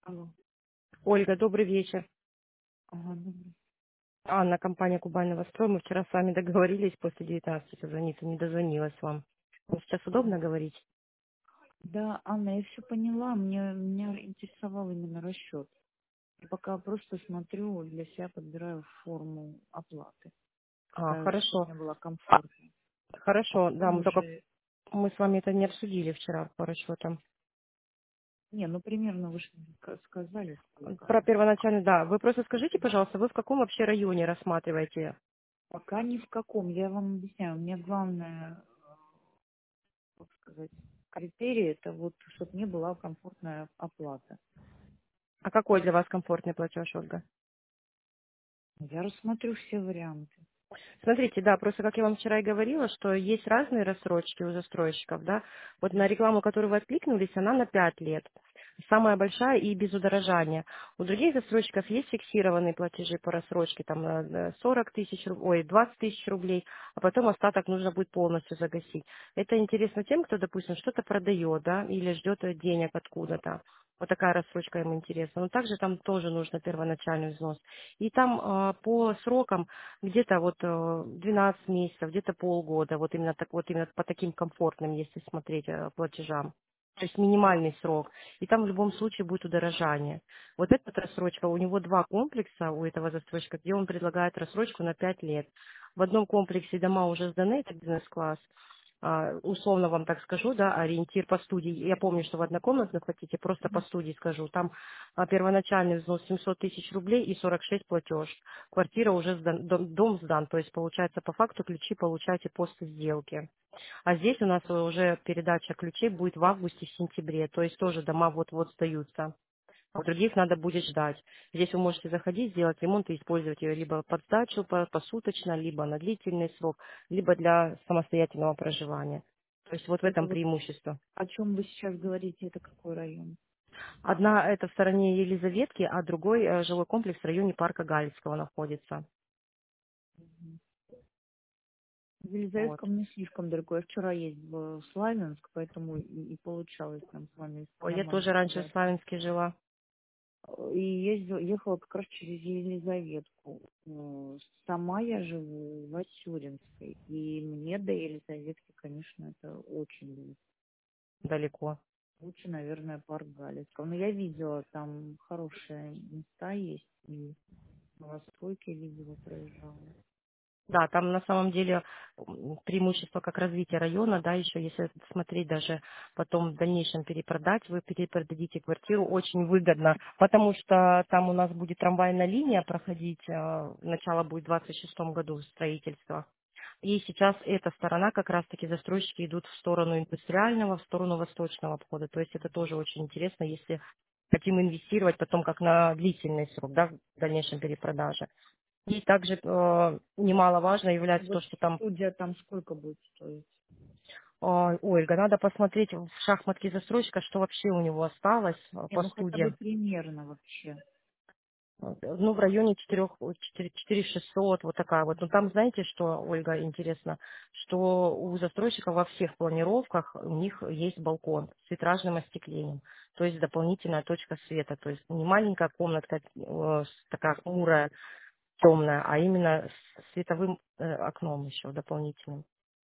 Алло. Ольга, добрый вечер. Ага, добрый. Анна, компания «Кубань Новострой». Мы вчера с вами договорились после 19 позвониться, не дозвонилась вам. Вам сейчас удобно говорить? Да, Анна, я все поняла. Меня интересовал именно расчет. Я пока просто смотрю, для себя подбираю форму оплаты, какая, чтобы Хорошо. мне была А, комфортна. А хорошо, да, потом только уже... мы с вами это не обсудили вчера по расчетам. Не, ну примерно вы же сказали, Про сколько. первоначально, да. Вы просто скажите, пожалуйста, вы в каком вообще районе рассматриваете? Пока ни в каком. Я вам объясняю. У меня главное, как сказать, критерий, это вот, чтобы мне была комфортная оплата. А какой для вас комфортный платеж, Ольга? Я рассмотрю все варианты. Смотрите, да, просто как я вам вчера и говорила, что есть разные рассрочки у застройщиков, да. Вот на рекламу, которую вы откликнулись, она на 5 лет. Самая большая и без удорожания. У других застройщиков есть фиксированные платежи по рассрочке, там 40 тысяч, ой, 20 тысяч рублей, а потом остаток нужно будет полностью загасить. Это интересно тем, кто, допустим, что-то продает, да, или ждет денег откуда-то. Вот такая рассрочка им интересна. Но также там тоже нужно первоначальный взнос. И там по срокам где-то вот 12 месяцев, где-то полгода, вот именно так вот именно по таким комфортным, если смотреть платежам. То есть минимальный срок. И там в любом случае будет удорожание. Вот эта рассрочка, у него два комплекса у этого застройщика, где он предлагает рассрочку на 5 лет. В одном комплексе дома уже сданы, это бизнес-класс. Условно вам так скажу, да, ориентир по студии. Я помню, что в однокомнатных хотите, просто по студии скажу. Там первоначальный взнос 700 тысяч рублей и 46 платеж. Квартира уже сдан, дом сдан, то есть получается по факту ключи получаете после сделки. А здесь у нас уже передача ключей будет в августе, в сентябре, то есть тоже дома вот-вот сдаются. А у других надо будет ждать. Здесь вы можете заходить, сделать ремонт и использовать ее либо под сдачу посуточно, либо на длительный срок, либо для самостоятельного проживания. То есть вот в Это этом вот преимущество. о чем вы сейчас говорите, это какой район? Одна это в стороне Елизаветки, а другой жилой комплекс в районе парка Галицкого находится. Вот. Елизаветка мне слишком далеко. Я вчера ездила в Славянск, поэтому и получалось нам с вами Ой, я нормально тоже раньше в связаться. Славянске жила. И ехала как раз через Елизаветку. Сама я живу в Асюринской. И мне до Елизаветки, конечно, это очень близко. Далеко. Лучше, наверное, парк Галицкого. Но я видела, там хорошие места есть. И новостройки видела, проезжала. Да, там на самом деле преимущество как развитие района, да, еще если смотреть даже потом в дальнейшем перепродать, вы перепродадите квартиру очень выгодно, потому что там у нас будет трамвайная линия проходить, начало будет в 26 году строительства. И сейчас эта сторона, как раз-таки застройщики идут в сторону индустриального, в сторону восточного обхода. То есть это тоже очень интересно, если хотим инвестировать потом как на длительный срок, да, в дальнейшем перепродаже. И также немаловажно является Вот то, что там, студия там сколько будет стоить? Ольга, надо посмотреть в шахматке застройщика, что вообще у него осталось Не, по ну хотя бы студиям. примерно вообще. Ну, в районе 4600, вот такая вот. Но там, знаете, что, Ольга, интересно, что у застройщика во всех планировках у них есть балкон с витражным остеклением, то есть дополнительная точка света, то есть не маленькая комнатка такая хмурая, темная, а именно с световым окном еще дополнительным.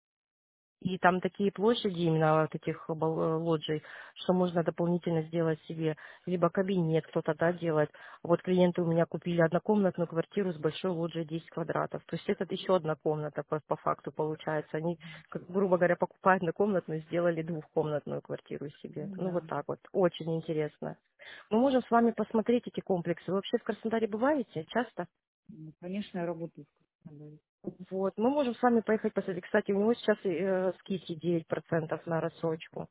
И там такие площади именно вот этих лоджий, что можно дополнительно сделать себе либо кабинет, кто-то да, делает. Вот клиенты у меня купили однокомнатную квартиру с большой лоджией 10 квадратов. То есть это еще одна комната по факту получается. Они, как, грубо говоря, покупают однокомнатную, сделали двухкомнатную квартиру себе. Ну Ну вот да. так вот. Очень интересно. Мы можем с вами посмотреть эти комплексы. Вы вообще в Краснодаре бываете часто? Ну, конечно, я работаю в Краснодаре. Вот, мы можем с вами поехать посмотреть. Кстати, у него сейчас скидки 9% на рассрочку.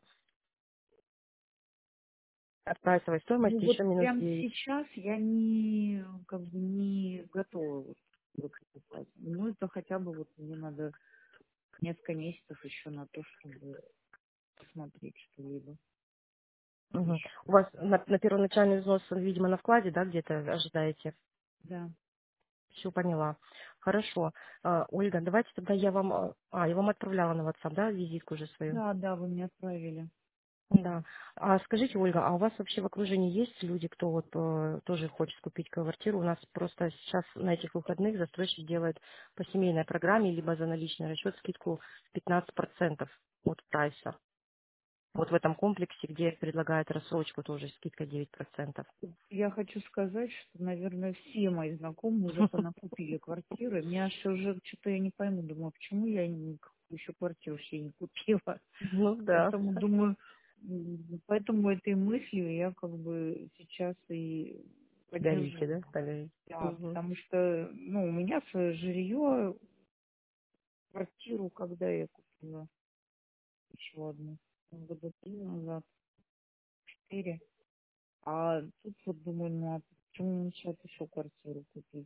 От прайсовой Ну стоимости вот еще минус прямо 9. сейчас я не как бы не готова вот покупать. Ну это хотя бы вот мне надо несколько месяцев еще на то, чтобы посмотреть что-либо Мгм. еще. У вас на первоначальный взнос, видимо, на вкладе, да, где-то ожидаете? Да. Все поняла. Хорошо. Ольга, давайте тогда я вам... я вам отправляла на WhatsApp, да, визитку уже свою? Да, да, вы мне отправили. Да. А скажите, Ольга, а у вас вообще в окружении есть люди, кто вот тоже хочет купить квартиру? У нас просто сейчас на этих выходных застройщик делает по семейной программе, либо за наличный расчет скидку 15% от прайса. Вот в этом комплексе, где предлагает рассрочку, тоже скидка 9%. Я хочу сказать, что, наверное, все мои знакомые уже понакупили квартиры. Меня аж уже что-то я не пойму, думаю, почему я еще квартиру себе не купила. Ну да, Поэтому думаю, поэтому этой мыслью я как бы сейчас и горите, поддержу. да, Валерий? Да, Мгм. потому что, ну, у меня свое жилье, квартиру, когда я купила еще одну, года 3 назад, 4. А тут вот думаю, ну, а почему не начать еще квартиру купить?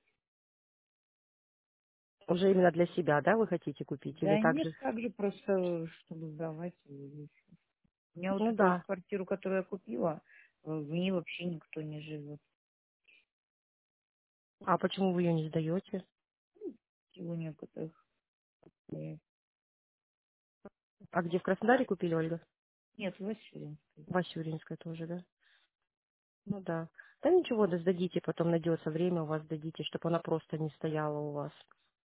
Уже именно для себя, да, вы хотите купить? Или Да нет, также? так же просто, чтобы сдавать. У меня вот Ну эту вот да. квартиру, которую я купила, в ней вообще никто не живет. А почему вы ее не сдаете? У некоторых. А где, в Краснодаре купили, Ольга? Нет, в Васюринской. В Васюринской тоже, да? Ну да. Да ничего, да сдадите, потом найдется время у вас, сдадите, чтобы она просто не стояла у вас.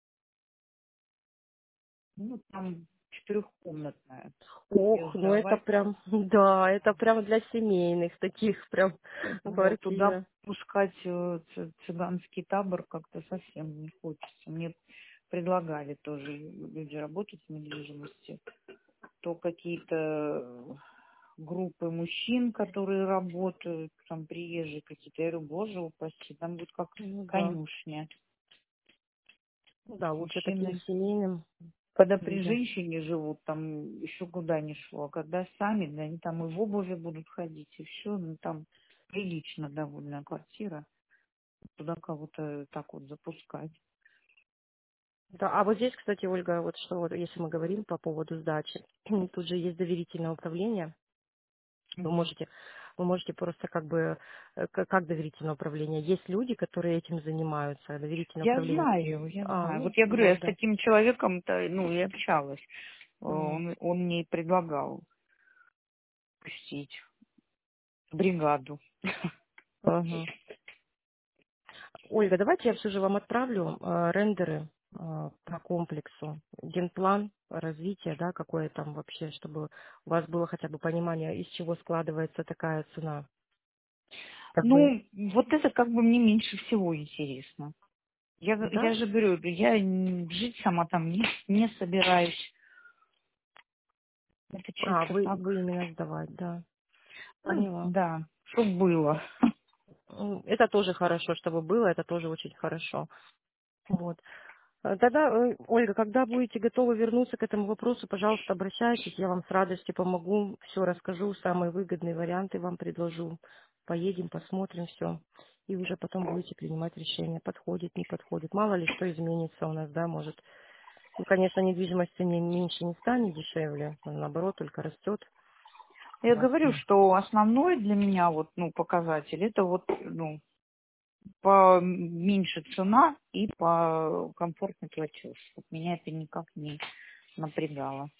Ну, там четырехкомнатная. Ее Ох, ну это сдавать. прям, да, это прям для семейных таких прям Поэтому туда квартира. пускать цыганский табор как-то совсем не хочется. Мне предлагали тоже люди работать в недвижимости, то какие-то группы мужчин, которые работают, там приезжие какие-то. Я говорю, боже упаси, там будет как Ну да. конюшня. Ну да, лучше таким Мужчины, семейным когда при людям. женщине живут, там еще куда ни шло, а когда сами, да, они там и в обуви будут ходить, и все, ну там прилично довольно квартира, туда кого-то так вот запускать. Да, а вот здесь, кстати, Ольга, вот что вот, если мы говорим по поводу сдачи, тут же есть доверительное управление. Вы Мгм. можете, вы можете просто как бы, как доверительное управление. Есть люди, которые этим занимаются, доверительное Я управление. знаю, я знаю. Ну, Вот я говорю, я вот, с да. таким человеком-то, ну, и общалась. Мгм. Он мне предлагал пустить бригаду. Мгм. Ольга, давайте я все же вам отправлю рендеры по комплексу, генплан развития, да, какое там вообще, чтобы у вас было хотя бы понимание, из чего складывается такая цена. Как бы, Ну, вот это как бы мне меньше всего интересно. Я да? же говорю, я жить сама там не собираюсь. Это А, чисто так. вы именно сдавать, да. Ну, Поняла. да, чтоб было. Это тоже хорошо, чтобы было, это тоже очень хорошо. Вот. Тогда, Ольга, когда будете готовы вернуться к этому вопросу, пожалуйста, обращайтесь, я вам с радостью помогу, все расскажу, самые выгодные варианты вам предложу. Поедем, посмотрим все, и уже потом будете принимать решение, подходит, не подходит. Мало ли что изменится у нас, да, может. Ну, конечно, недвижимость в цене меньше не станет, дешевле, наоборот, только растет у Я нас. говорю, что основной для меня вот, ну, показатель, это вот, ну, поменьше цена и по комфортный платеж. Вот меня это никак не напрягало.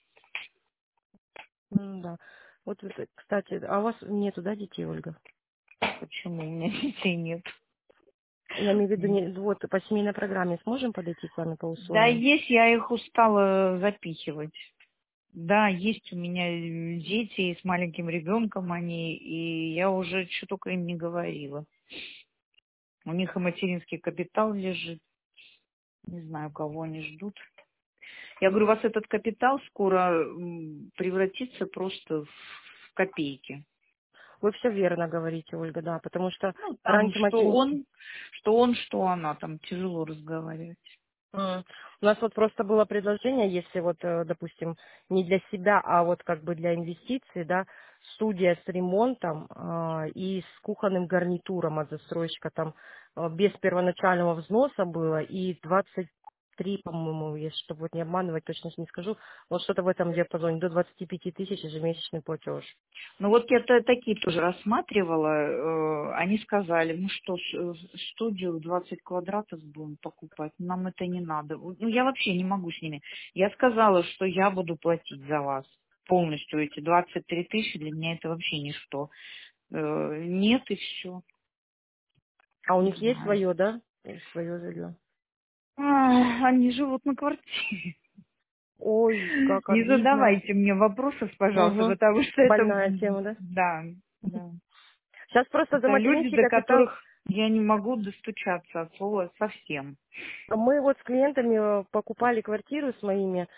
Да. Вот, кстати, а у вас нету, да, детей, Ольга? Почему у меня детей нет? Я имею в виду, вот по семейной программе сможем подойти к вами по Да, условиям? есть, я их устала запихивать. Да, есть у меня дети с маленьким ребенком они, и я уже что только им не говорила. У них и материнский капитал лежит. Не знаю, кого они ждут. Я говорю, у вас этот капитал скоро превратится просто в копейки. Вы все верно говорите, Ольга, да, потому что Ну, там, раньше материнский... что она, там тяжело разговаривать. У нас вот просто было предложение, если вот, допустим, не для себя, а вот как бы для инвестиций, да, студия с ремонтом и с кухонным гарнитуром от застройщика там без первоначального взноса было и 23, по-моему, если чтобы вот не обманывать, точно не скажу, вот что-то в этом диапазоне, до 25 тысяч ежемесячный платеж. Ну вот я такие тоже рассматривала. Они сказали, ну что ж, студию 20 квадратов будем покупать, нам это не надо. Ну я вообще не могу с ними. Я сказала, что я буду платить за вас. полностью эти 23 тысячи для меня это вообще ничто. Нет, и все. А у Не них есть знаю. свое, да? Свое жилье. Они живут на квартире. Ой, как Не обидно. задавайте мне вопросов, пожалуйста, Угу. потому что это, Больная тема, да? да, да. Сейчас просто за Это люди, материнский до капитал. которых я не могу достучаться от слова совсем. Мы вот с клиентами покупали квартиру с моими.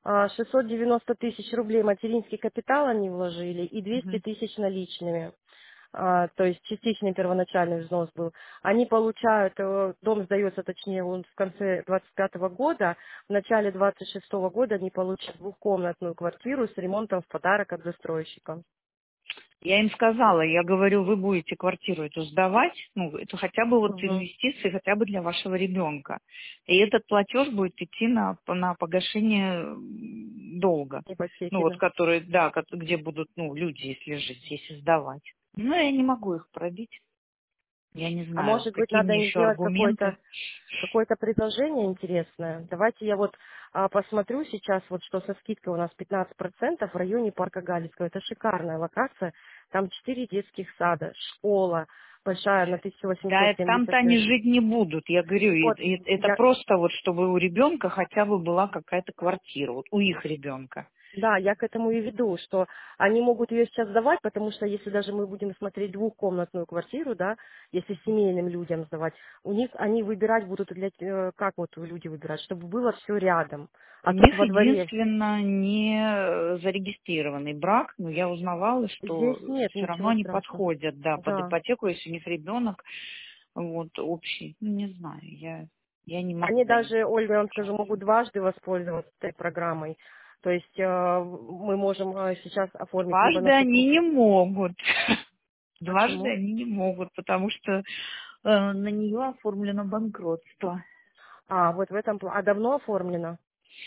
690 тысяч рублей материнский капитал они вложили и 200 Мгм. тысяч наличными. То есть частичный первоначальный взнос был. Они получают, дом сдается, точнее, он в конце 25 года, в начале 26 года они получат двухкомнатную квартиру с ремонтом в подарок от застройщика. Я им сказала, я говорю, вы будете квартиру эту сдавать, ну, это хотя бы вот Угу. инвестиции, хотя бы для вашего ребенка. И этот платеж будет идти на погашение долга. Ну, Ипотеки, вот, да. которые, да, где будут, ну, люди, если жить, если сдавать. Ну, я не могу их пробить. Я не А знаю, может быть, какие надо мне им еще сделать аргументы. какое-то предложение интересное. Давайте я вот посмотрю сейчас, вот что со скидкой у нас 15% в районе парка Галицкого. Это шикарная локация. Там 4 детских сада, школа большая на Да, там-то 1875. они жить не будут. Я говорю, Вот, это просто вот, чтобы у ребенка хотя бы была какая-то квартира, вот у их ребенка. да, я к этому и веду, что они могут ее сейчас сдавать, потому что если даже мы будем смотреть двухкомнатную квартиру, да, если семейным людям сдавать, у них они выбирать будут как вот люди выбирать, чтобы было все рядом. У А тут них во дворе единственно не зарегистрированный брак, но я узнавала, что здесь нет все равно ничего они страшного. подходят, да, под Да. ипотеку, если у них ребенок вот общий. Ну, не знаю, я не могу Они за них даже, Ольга, я вам скажу, ручаться. могут дважды воспользоваться этой программой. То есть мы можем сейчас оформить либо Дважды на они супругу. не могут. Дважды Почему? они не могут, потому что на нее оформлено банкротство. Вот в этом А давно оформлено?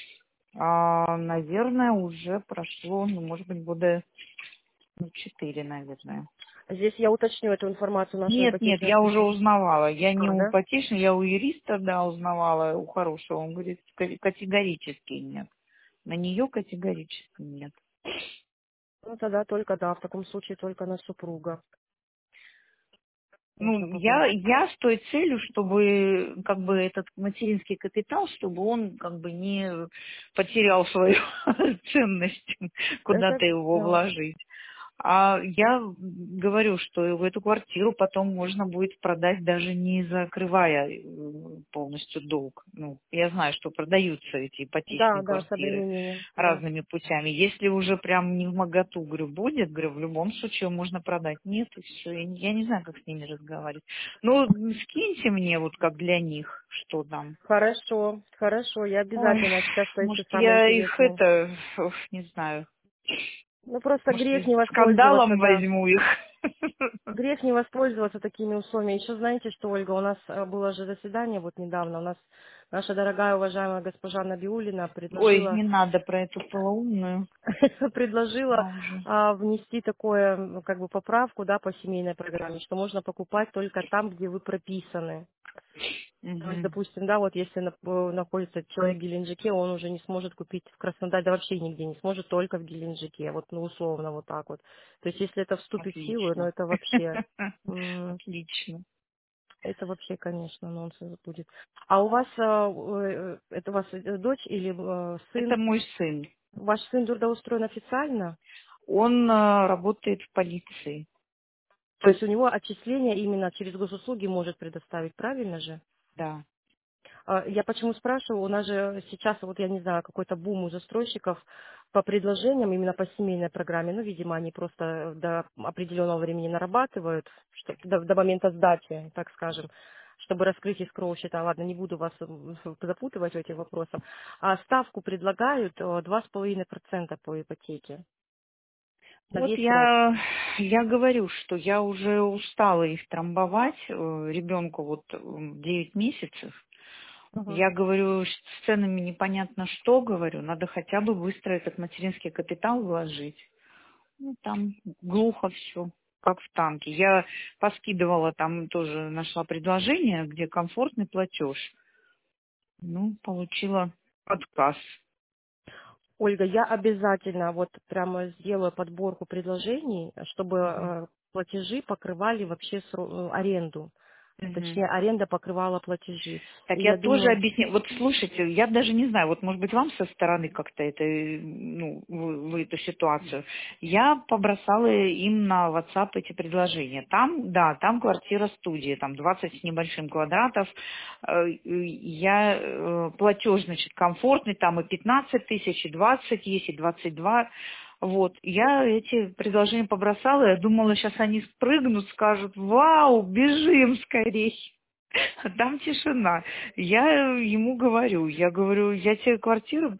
Наверное, уже прошло, ну, может быть, года 4, наверное. Здесь я уточню эту информацию нашего Нет, ипотечного я уже специалиста. узнавала. Я не у Да? ипотечного, я у юриста, да, узнавала, у хорошего. Он говорит, категорически нет. На нее категорически нет. Ну тогда только да, в таком случае только на супруга. Нужно Ну, я с той целью, чтобы как бы этот материнский капитал, чтобы он как бы не потерял свою ценность, Это куда-то его да. вложить. А я говорю, что эту квартиру потом можно будет продать, даже не закрывая полностью долг. Ну, я знаю, что продаются эти Да, ипотечные да, с квартиры обременением. Да. разными путями. Если уже прям не в моготу, говорю, будет, говорю, в любом случае можно продать. Нет, и все. Я не знаю, как с ними разговаривать. Ну, скиньте мне вот как для них, что там. Хорошо, хорошо, я Ой, обязательно сейчас поищу может, самое я их интересное. не знаю. Ну просто Может, грех не воспользоваться, скандалом да. возьму их. Грех не воспользоваться такими условиями. Еще знаете, что, Ольга, у нас было же заседание вот недавно. У нас наша дорогая, уважаемая госпожа Набиуллина Ой, предложила не надо про эту полоумную. предложила Да, уже. внести такое, как бы поправку, да, по семейной программе, что можно покупать только там, где вы прописаны. То есть, Мгм. допустим, да, вот если находится человек в Геленджике, он уже не сможет купить в Краснодаре, да вообще нигде не сможет, только в Геленджике, вот, ну, условно, вот так вот. То есть, если это вступит в силу, ну, Отлично. это вообще, Отлично. это вообще, конечно, нонсенс будет. А у вас, это у вас дочь или Это сын? мой сын. Ваш сын трудоустроен официально? Он работает в полиции. То есть у него отчисление именно через госуслуги может предоставить, правильно же? Да. Я почему спрашиваю, у нас же сейчас, вот я не знаю, какой-то бум у застройщиков по предложениям именно по семейной программе. Ну, видимо, они просто до определенного времени нарабатывают, до момента сдачи, так скажем, чтобы раскрыть escrow счета. Ладно, не буду вас запутывать в этих вопросах. А ставку предлагают 2,5% по ипотеке на Вот весь срок. я говорю, что я уже устала их трамбовать. Ребенку вот 9 месяцев. Мгм. Я говорю, с ценами непонятно что, говорю, надо хотя бы быстро этот материнский капитал вложить. Ну, там глухо все, как в танке. Я поскидывала, там тоже нашла предложение, где комфортный платеж. Ну, получила отказ. Ольга, я обязательно вот прямо сделаю подборку предложений, чтобы Мгм. платежи покрывали вообще аренду. Мгм. Точнее, аренда покрывала платежи. Так И я я тоже думаю, объясню. Вот слушайте, я даже не знаю, вот может быть вам со стороны как-то это, вы эту ситуацию. Я побросала им на WhatsApp эти предложения. Там, да, там квартира-студия, там 20 с небольшим квадратов. Платеж, значит, комфортный, там и 15 тысяч, и 20 есть, и 22. Вот, я эти предложения побросала, я думала, сейчас они спрыгнут, скажут, вау, бежим скорее. А там тишина. Я ему говорю, я тебе квартиру,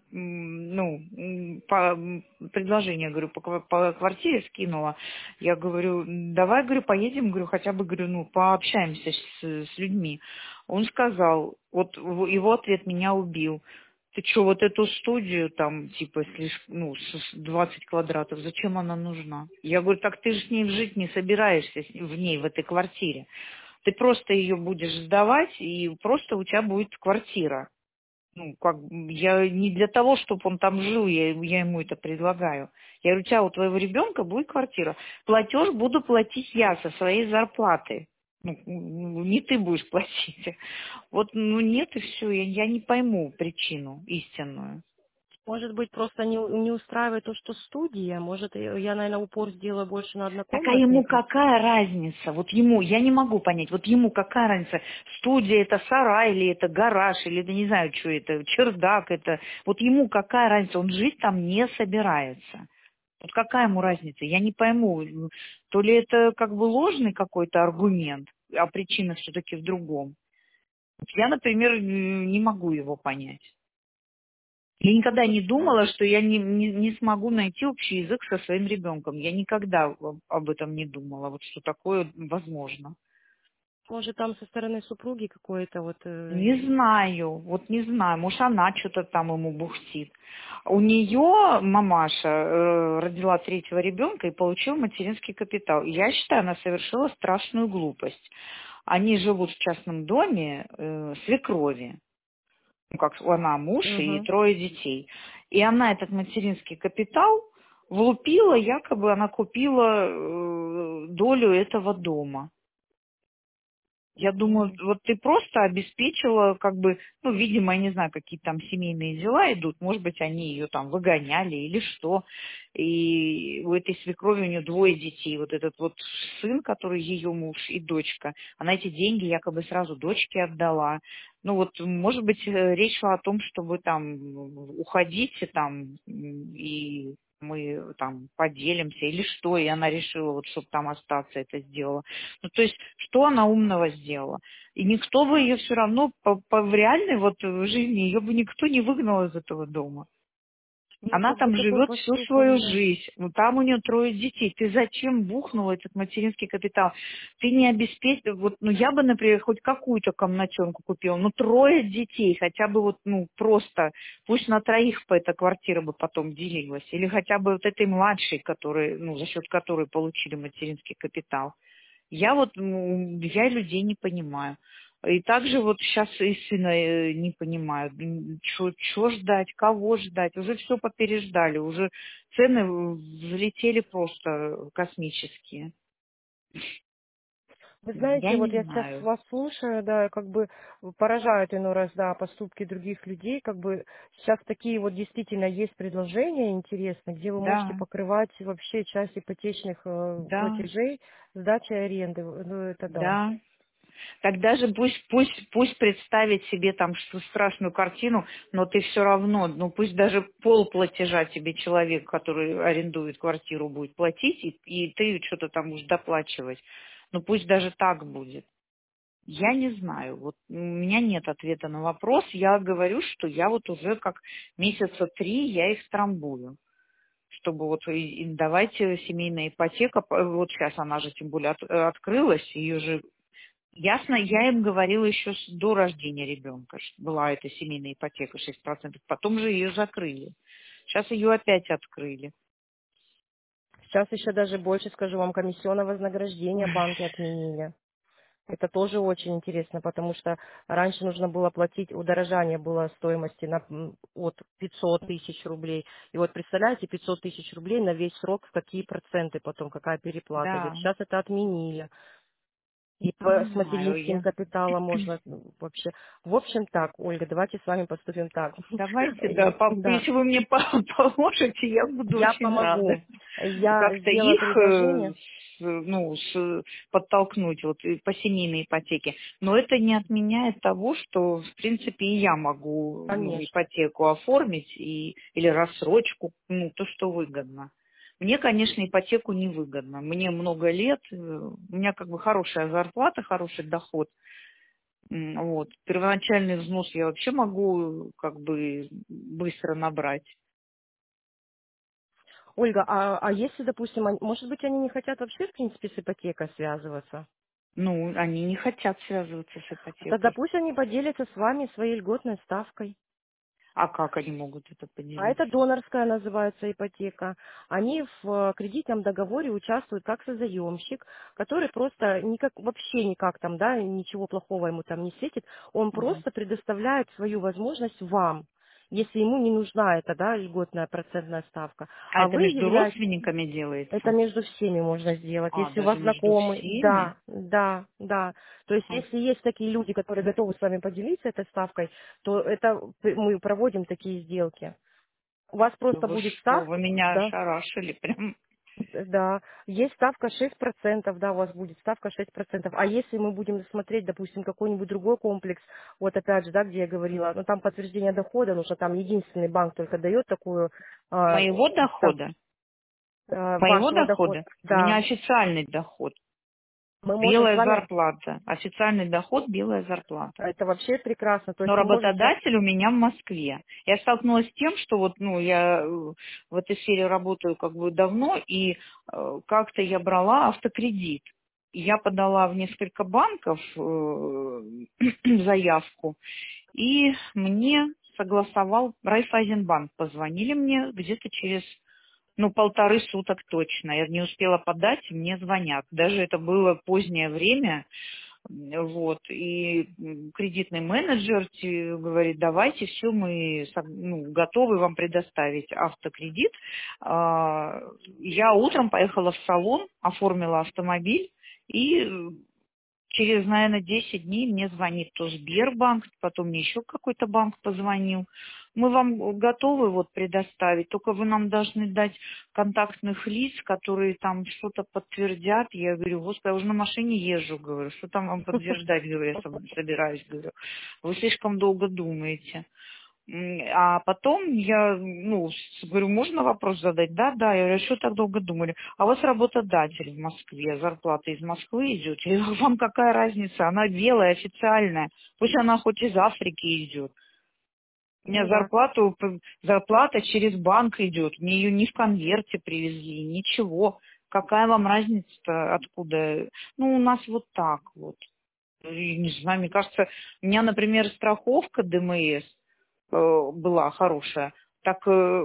предложение, говорю, по квартире скинула. Я говорю, давай, говорю, поедем, говорю, хотя бы, говорю, пообщаемся с людьми. Он сказал, вот его ответ меня убил. Ты что, вот эту студию там, типа, 20 квадратов, зачем она нужна? Я говорю, так ты же с ней жить не собираешься, в ней, в этой квартире. Ты просто ее будешь сдавать, и просто у тебя будет квартира. Я не для того, чтобы он там жил, я ему это предлагаю. Я говорю, у тебя, у твоего ребенка будет квартира. Платеж буду платить я со своей зарплаты. Не ты будешь платить. Вот, нет, и все. Я не пойму причину истинную. может быть, просто не устраивает то, что студия. Может, я, наверное, упор сделаю больше на Так а ему однокомнатные. какая разница? Вот ему, я не могу понять, вот ему какая разница? Студия это сарай или это гараж, или это не знаю, что это, чердак это. Вот ему какая разница? Он жить там не собирается. Вот какая ему разница? Я не пойму. То ли это как бы ложный какой-то аргумент, а причина все-таки в другом. Вот я, например, не могу его понять. Я никогда не думала, что я не смогу найти общий язык со своим ребенком. Я никогда об этом не думала, вот что такое возможно. Может, там со стороны супруги какое-то вот... Не знаю, вот не знаю, может она что-то там ему бухтит. У нее мамаша родила третьего ребенка и получила материнский капитал. Я считаю, она совершила страшную глупость. Они живут в частном доме свекрови. Как она муж и Мгм. трое детей. И она этот материнский капитал влупила, якобы она купила долю этого дома. Я думаю, Мгм. вот ты просто обеспечила, как бы, видимо, я не знаю, какие там семейные дела идут, может быть, они ее там выгоняли или что. И у этой свекрови у нее двое детей, вот этот вот сын, который ее муж, и дочка. Она эти деньги якобы сразу дочке отдала. Может быть, речь шла о том, чтобы там уходите там и мы там поделимся или что, и она решила, вот, чтобы там остаться, это сделала. То есть, что она умного сделала? И никто бы ее все равно в реальной вот жизни, ее бы никто не выгнал из этого дома. Ну, Она как бы там такой живет всю свою поступок, да. жизнь. Там у нее трое детей. Ты зачем бухнула этот материнский капитал? Ты не обеспечил... Я бы, например, хоть какую-то комнатенку купила. Трое детей. Хотя бы просто... Пусть на троих по эта квартира бы потом делилась. Или хотя бы вот этой младшей, за счет которой получили материнский капитал. Я людей не понимаю. И также вот сейчас и сына не понимаю, что ждать, кого ждать. Уже все попереждали, уже цены взлетели просто космические. Вы Я знаете, вот не я сейчас знаю. вас слушаю, да, как бы поражают иной раз, да, поступки других людей, как бы сейчас такие вот действительно есть предложения интересные, где вы можете Да, покрывать вообще часть ипотечных да, платежей сдачей аренды, ну это да. да. Тогда же пусть представить себе там страшную картину, но ты все равно, пусть даже полплатежа тебе человек, который арендует квартиру, будет платить, и ты что-то там будешь доплачивать. Пусть даже так будет. Я не знаю. Вот у меня нет ответа на вопрос. Я говорю, что я вот уже как месяца 3 я их трамбую. Чтобы и давайте семейная ипотека, вот сейчас она же тем более открылась, ее же ясно, я им говорила еще до рождения ребенка, что была эта семейная ипотека 6%, потом же ее закрыли. Сейчас ее опять открыли. Сейчас еще даже больше, скажу вам, комиссионное вознаграждение Ой, банки отменили. Это тоже очень интересно, потому что раньше нужно было платить, удорожание было стоимости от 500 тысяч рублей. И вот представляете, 500 тысяч рублей на весь срок, в какие проценты потом, какая переплата идет. Да, Сейчас это отменили. И не с знаю, материнским капиталом можно вообще. В общем так, Ольга, давайте с вами поступим так. давайте, да, Да, если вы мне поможете, я буду я очень рада помогу. Я как-то сделала их предложение. подтолкнуть вот, и по семейной ипотеке. Но это не отменяет того, что, в принципе, и я могу Конечно. ипотеку оформить или рассрочку, то, что выгодно. Мне, конечно, ипотеку невыгодно. Мне много лет, у меня как бы хорошая зарплата, хороший доход. Вот. Первоначальный взнос я вообще могу как бы быстро набрать. Ольга, а если, допустим, может быть, они не хотят вообще, в принципе, с ипотекой связываться? Ну, они не хотят связываться с Тогда ипотекой. пусть они поделятся с вами своей льготной ставкой. А как они могут это А это поделиться? донорская называется ипотека. Они в кредитном договоре участвуют как созаемщик, который просто никак, вообще никак там, да, ничего плохого ему там не светит. Он Мгм. просто предоставляет свою возможность вам, если ему не нужна эта, да, льготная процентная ставка. А А это вы между являетесь. родственниками Это делается? между всеми можно сделать. А, Если у даже вас между знакомый, всеми? да, да, да. То есть, Ага. если есть такие люди, которые готовы с вами поделиться этой ставкой, то это мы проводим такие сделки. У вас Да просто вы будет что, вы ставка, меня да, ошарашили прям. да, есть ставка 6%, да, у вас будет ставка 6%. А если мы будем смотреть, допустим, какой-нибудь другой комплекс, вот опять же, да, где я говорила, ну там подтверждение дохода нужно, там единственный банк только дает такую Моего ставку дохода? Моего вашего дохода. дохода? У меня Да, официальный доход. мы можем с Белая вами. зарплата. Официальный доход, белая зарплата. Это вообще прекрасно. То Но есть мы можем с вами. работодатель у меня в Москве. Я столкнулась с тем, что вот, я в этой сфере работаю как бы давно, и как-то я брала автокредит. И я подала в несколько банков заявку, и мне согласовал Райффайзенбанк. Позвонили мне где-то через, 1,5 суток точно. Я не успела подать, мне звонят. Даже это было позднее время, вот, и кредитный менеджер говорит, давайте все, мы готовы вам предоставить автокредит. Я утром поехала в салон, оформила автомобиль, и через, наверное, 10 дней мне звонит то Сбербанк, потом мне еще какой-то банк позвонил. Мы вам готовы вот предоставить, только вы нам должны дать контактных лиц, которые там что-то подтвердят. Я говорю, господи, я уже на машине езжу, говорю, что там вам подтверждать, говорю, я собираюсь, говорю. Вы слишком долго думаете. А потом я, говорю, можно вопрос задать? Да, да. Я говорю, что так долго думали? А у вас работодатель в Москве, зарплата из Москвы идет. Я говорю, вам какая разница? Она белая, официальная. Пусть она хоть из Африки идет. У меня Ну да. зарплата через банк идет. Мне ее не в конверте привезли, ничего. Какая вам разница-то, откуда? У нас вот так вот. И не знаю, мне кажется, у меня, например, страховка ДМС была хорошая. Так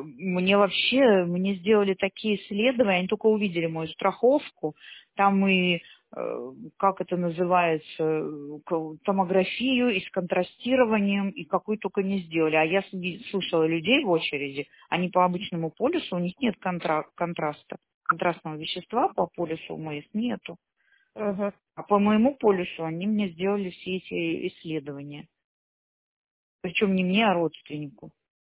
мне сделали такие исследования, они только увидели мою страховку, там и, как это называется, томографию и с контрастированием, и какую только не сделали. А я слышала людей в очереди, они по обычному полюсу, у них нет контраста, контрастного вещества по полюсу МС нету. Мгм. А по моему полюсу они мне сделали все эти исследования. Причем не мне, а родственнику.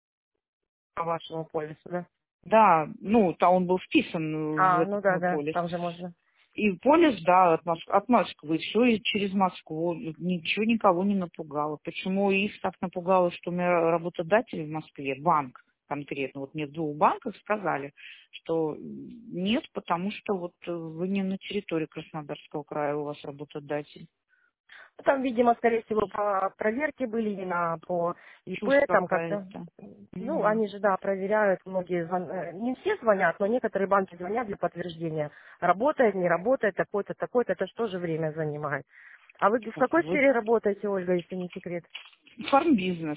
По вашему полису, да? Да, там он был вписан в Ну этот да, мой да, полис. там же можно. И полис, да, от Москвы, все и через Москву. Ничего никого не напугало. Почему их так напугало, что у меня работодатель в Москве, банк конкретно, вот мне в 2 банках сказали, что нет, потому что вот вы не на территории Краснодарского края, у вас работодатель. Ну, там, видимо, скорее всего, по проверке были по ИП, Чушь там как-то. какая-то. Ну, Мгм. они же, да, проверяют, многие не все звонят, но некоторые банки звонят для подтверждения. Работает, не работает, такой-то, такой-то, это что же время занимает. А вы в какой Вот сфере работаете, Ольга, если не секрет? фармбизнес.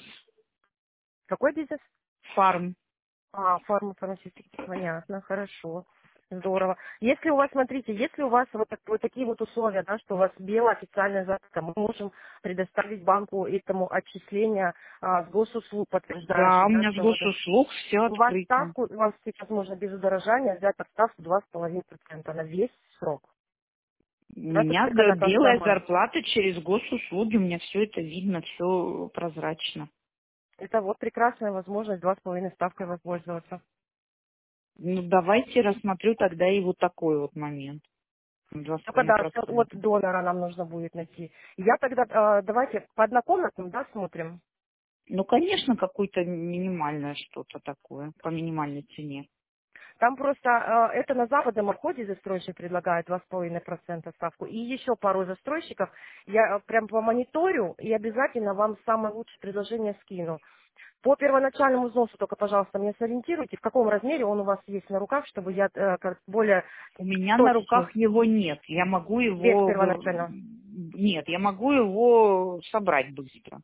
Какой бизнес? Фарм. Фармацевтика, понятно, хорошо. Здорово. Если у вас, смотрите, если у вас вот такие вот условия, да, что у вас белая официальная заявка, мы можем предоставить банку этому отчисления с госуслуг, Да, подтверждающих, у да, меня с что вот госуслуг все у вас открыто. ставку, у вас сейчас можно без удорожания взять под ставку 2,5% на весь срок. У Да, то есть меня это как белая основа. зарплата через госуслуги, у меня все это видно, все прозрачно. Это вот прекрасная возможность 2,5 ставкой воспользоваться. Ну, давайте рассмотрю тогда и вот такой вот момент. Два с Только половиной да, что от процента. донора нам нужно будет найти. Я тогда, давайте по однокомнатным, да, смотрим. Ну, конечно, какое-то минимальное что-то такое, по минимальной цене. Там просто это на западном обходе застройщик предлагает 2,5% ставку. И еще пару застройщиков. Я прям по мониторю и обязательно вам самое лучшее предложение скину. По первоначальному взносу только, пожалуйста, меня сориентируйте, в каком размере он у вас есть на руках, чтобы я как более У меня на точечный, руках его нет. Я могу без его... первоначального. Нет, я могу его собрать быстро.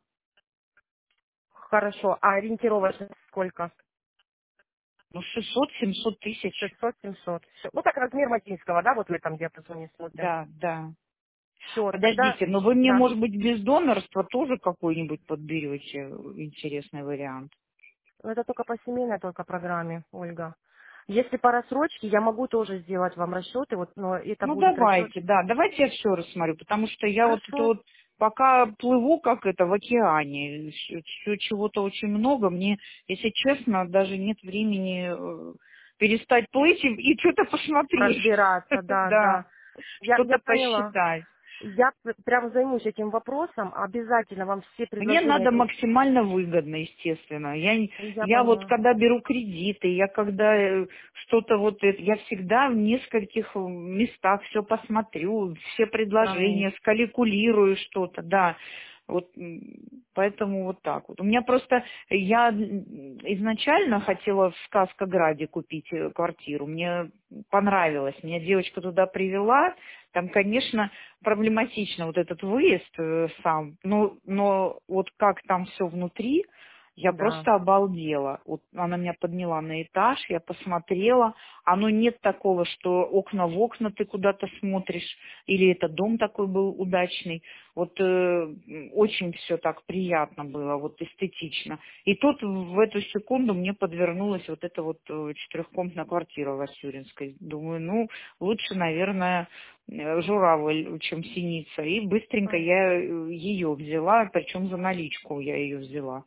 Хорошо. А ориентировочно сколько? Ну, 600-700 тысяч. 600-700. Всё. Ну, так размер Матинского, да, вот в этом диапазоне смотрим. Да, да. Все, тогда, Подождите, но вы мне, да. может быть, без донорства тоже какой-нибудь подберете интересный вариант? Это только по семейной только программе, Ольга. Если по рассрочке, я могу тоже сделать вам расчеты, вот, но это Ну, будет расчет. давайте, да, давайте я все рассмотрю, потому что я вот это Хорошо. вот пока плыву, как это, в океане, всё чего-то очень много, мне, если честно, даже нет времени перестать плыть и что-то посмотреть, Разбираться, да, да, да. Я что-то поняла. посчитать. Я прям займусь этим вопросом, обязательно вам все Мне предложения. надо максимально выгодно, естественно. Я Я вот поняла. когда беру кредиты, я когда что-то вот это, я всегда в нескольких местах все посмотрю, все Сравнить. предложения, скалькулирую что-то, да. Вот поэтому вот так вот. У меня просто, я изначально хотела в Сказкограде купить квартиру. Мне понравилось. Меня девочка туда привела. Там, конечно, проблематично вот этот выезд сам, но вот как там все внутри, я Да, просто обалдела. Вот она меня подняла на этаж, я посмотрела. Оно нет такого, что окна в окна ты куда-то смотришь, или это дом такой был удачный. Вот очень все так приятно было, вот эстетично. И тут в эту секунду мне подвернулась вот эта вот четырехкомнатная квартира в Васюринской. Думаю, ну, лучше, наверное, журавль, чем синица. И быстренько М, я ее взяла, причем за наличку я ее взяла.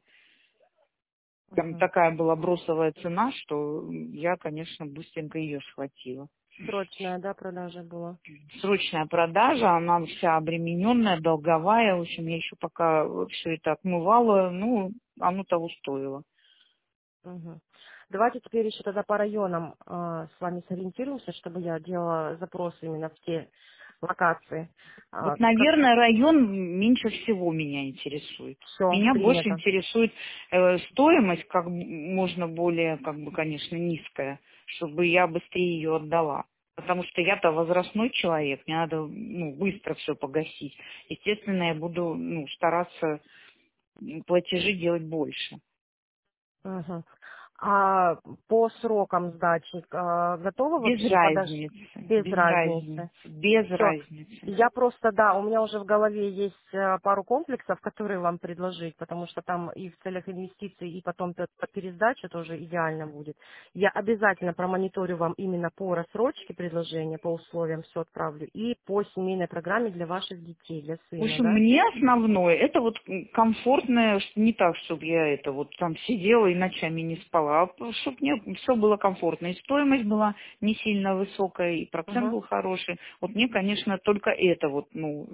Там мгм. такая была бросовая цена, что я, конечно, быстренько ее схватила. Срочная, да, продажа была. Срочная продажа, она вся обремененная, долговая. В общем, я еще пока все это отмывала, ну, оно того стоило. Мгм. Давайте теперь еще тогда по районам с вами сориентируемся, чтобы я делала запросы именно в те локации. Вот, Как наверное, район меньше всего меня интересует. все Меня больше принято. интересует стоимость, как можно более, как бы, конечно, низкая, чтобы я быстрее ее отдала. Потому что я-то возрастной человек, мне надо быстро все погасить. Естественно, я буду стараться платежи делать больше. Мгм. А по срокам сдачи готовы Без вообще подождать? разницы, Без без разницы, разницы. без Все. разницы. Я просто, да, у меня уже в голове есть пару комплексов, которые вам предложить, потому что там и в целях инвестиций, и потом по пересдаче тоже идеально будет. Я обязательно промониторю вам именно по рассрочке предложения, по условиям все отправлю, и по семейной программе для ваших детей, для В сына, общем, да? мне основное, это вот комфортное, не так, чтобы я это вот там сидела и ночами не спала, а чтобы мне все было комфортно. И стоимость была не сильно высокая, и процент Угу. был хороший. Вот мне, конечно, только это вот,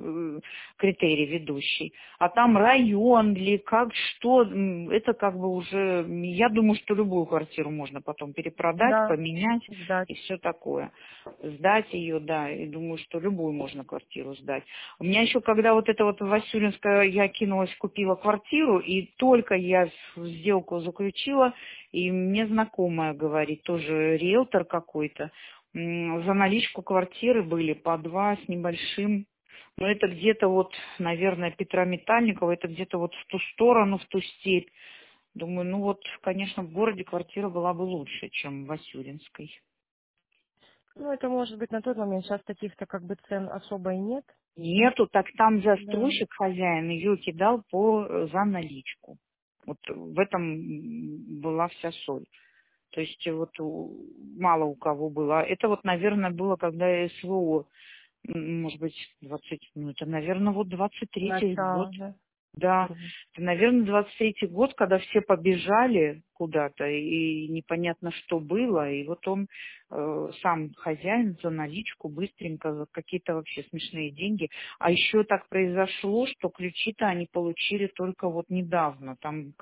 критерий ведущий. А там район ли, как, что, это как бы уже, я думаю, что любую квартиру можно потом перепродать, Да, поменять сдать. и все такое. Сдать ее, да, и думаю, что любую можно квартиру сдать. У меня еще, когда вот это вот Васюринская, я кинулась, купила квартиру, и только я сделку заключила, и мне знакомая говорит, тоже риэлтор какой-то, за наличку квартиры были по 2 с небольшим, но это где-то вот, наверное, Петра Метальникова, это где-то вот в ту сторону, в ту степь. Думаю, ну вот, конечно, в городе квартира была бы лучше, чем в Васюринской. Ну, это может быть на тот момент. Сейчас таких-то как бы цен особо и нет. Нету, так там Да. застройщик, хозяин, ее кидал за наличку. Вот в этом была вся соль. То есть вот мало у кого было. Это вот, наверное, было, когда СВО, может быть, 20, ну это, наверное, вот 23-й год. Начало, да. Да, Мгм. это, наверное, 23-й год, когда все побежали куда-то, и непонятно, что было. И вот он, сам хозяин, за наличку быстренько, за какие-то вообще смешные деньги. А еще так произошло, что ключи-то они получили только вот недавно. Там,